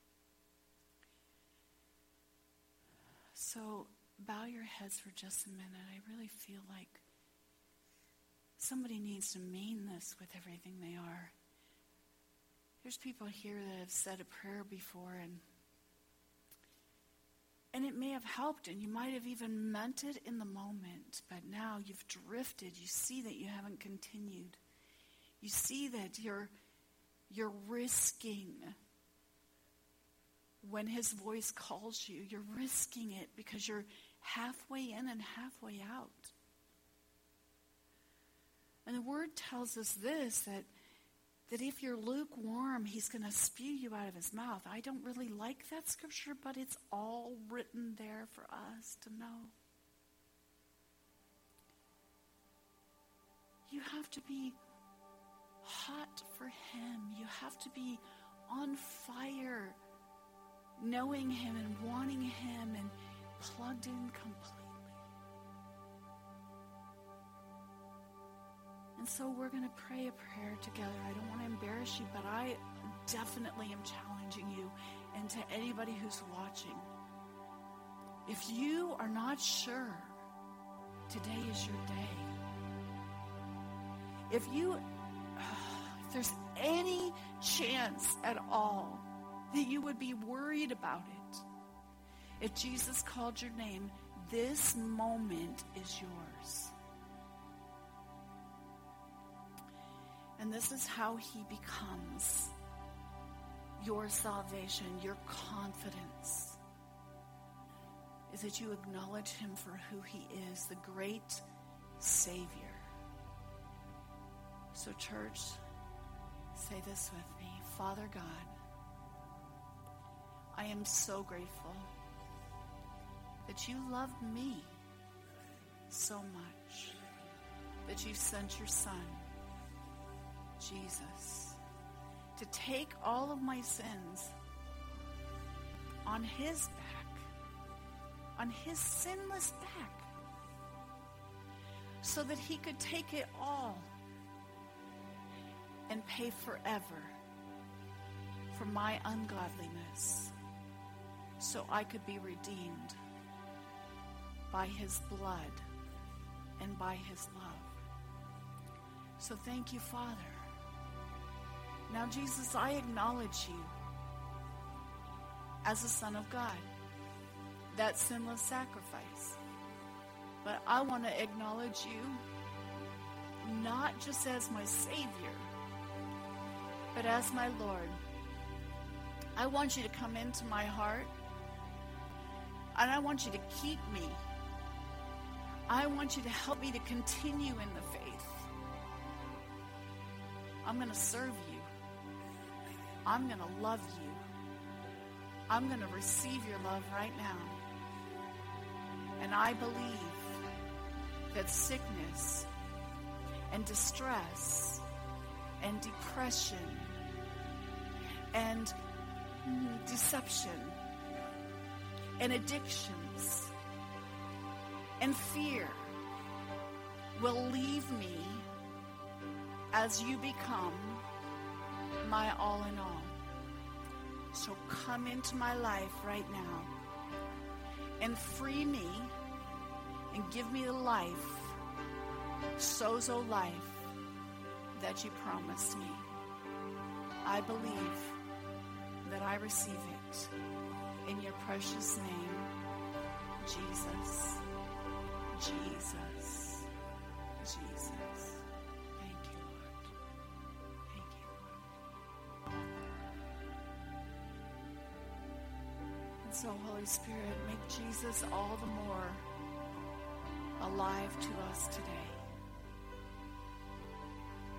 So bow your heads for just a minute. I really feel like somebody needs to mean this with everything they are. There's people here that have said a prayer before, and it may have helped, and you might have even meant it in the moment, but now you've drifted. You see that you haven't continued. You see that you're risking when his voice calls you. You're risking it because you're halfway in and halfway out. And the word tells us this, that if you're lukewarm, he's going to spew you out of his mouth. I don't really like that scripture, but it's all written there for us to know. You have to be hot for him. You have to be on fire, knowing him and wanting him and plugged in completely. And so we're going to pray a prayer together. I don't want to embarrass you, but I definitely am challenging you and to anybody who's watching. If you are not sure, today is your day. If there's any chance at all that you would be worried about it, if Jesus called your name, this moment is yours. And this is how he becomes your salvation, your confidence, is that you acknowledge him for who he is, the great Savior. So church, say this with me. Father God, I am so grateful that you loved me so much, that you sent your Son, Jesus, to take all of my sins on his back, on his sinless back, so that he could take it all and pay forever for my ungodliness, so I could be redeemed by his blood and by his love. So thank you, Father. Now, Jesus, I acknowledge you as the Son of God, that sinless sacrifice. But I want to acknowledge you not just as my Savior, but as my Lord. I want you to come into my heart, and I want you to keep me. I want you to help me to continue in the faith. I'm going to serve you. I'm going to love you. I'm going to receive your love right now. And I believe that sickness and distress and depression and deception and addictions and fear will leave me as you become my all in all. So come into my life right now and free me and give me the life, sozo life, that you promised me. I believe that I receive it in your precious name, Jesus, Jesus, Jesus. Thank you, Lord. Thank you, Lord. And so, Holy Spirit, make Jesus all the more alive to us today.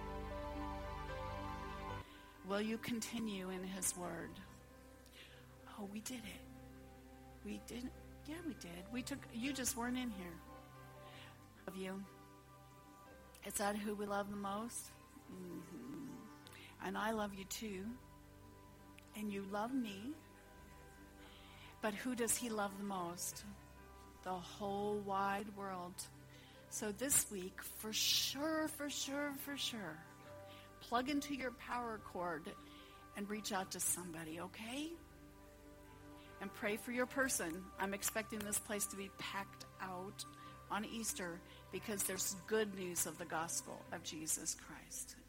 Will you continue in his word? Oh, we did it. We didn't. Yeah, we did. You just weren't in here. Love you. Is that who we love the most? Mm-hmm. And I love you too. And you love me. But who does he love the most? The whole wide world. So this week, for sure, plug into your power cord and reach out to somebody, okay? And pray for your person. I'm expecting this place to be packed out on Easter because there's good news of the gospel of Jesus Christ.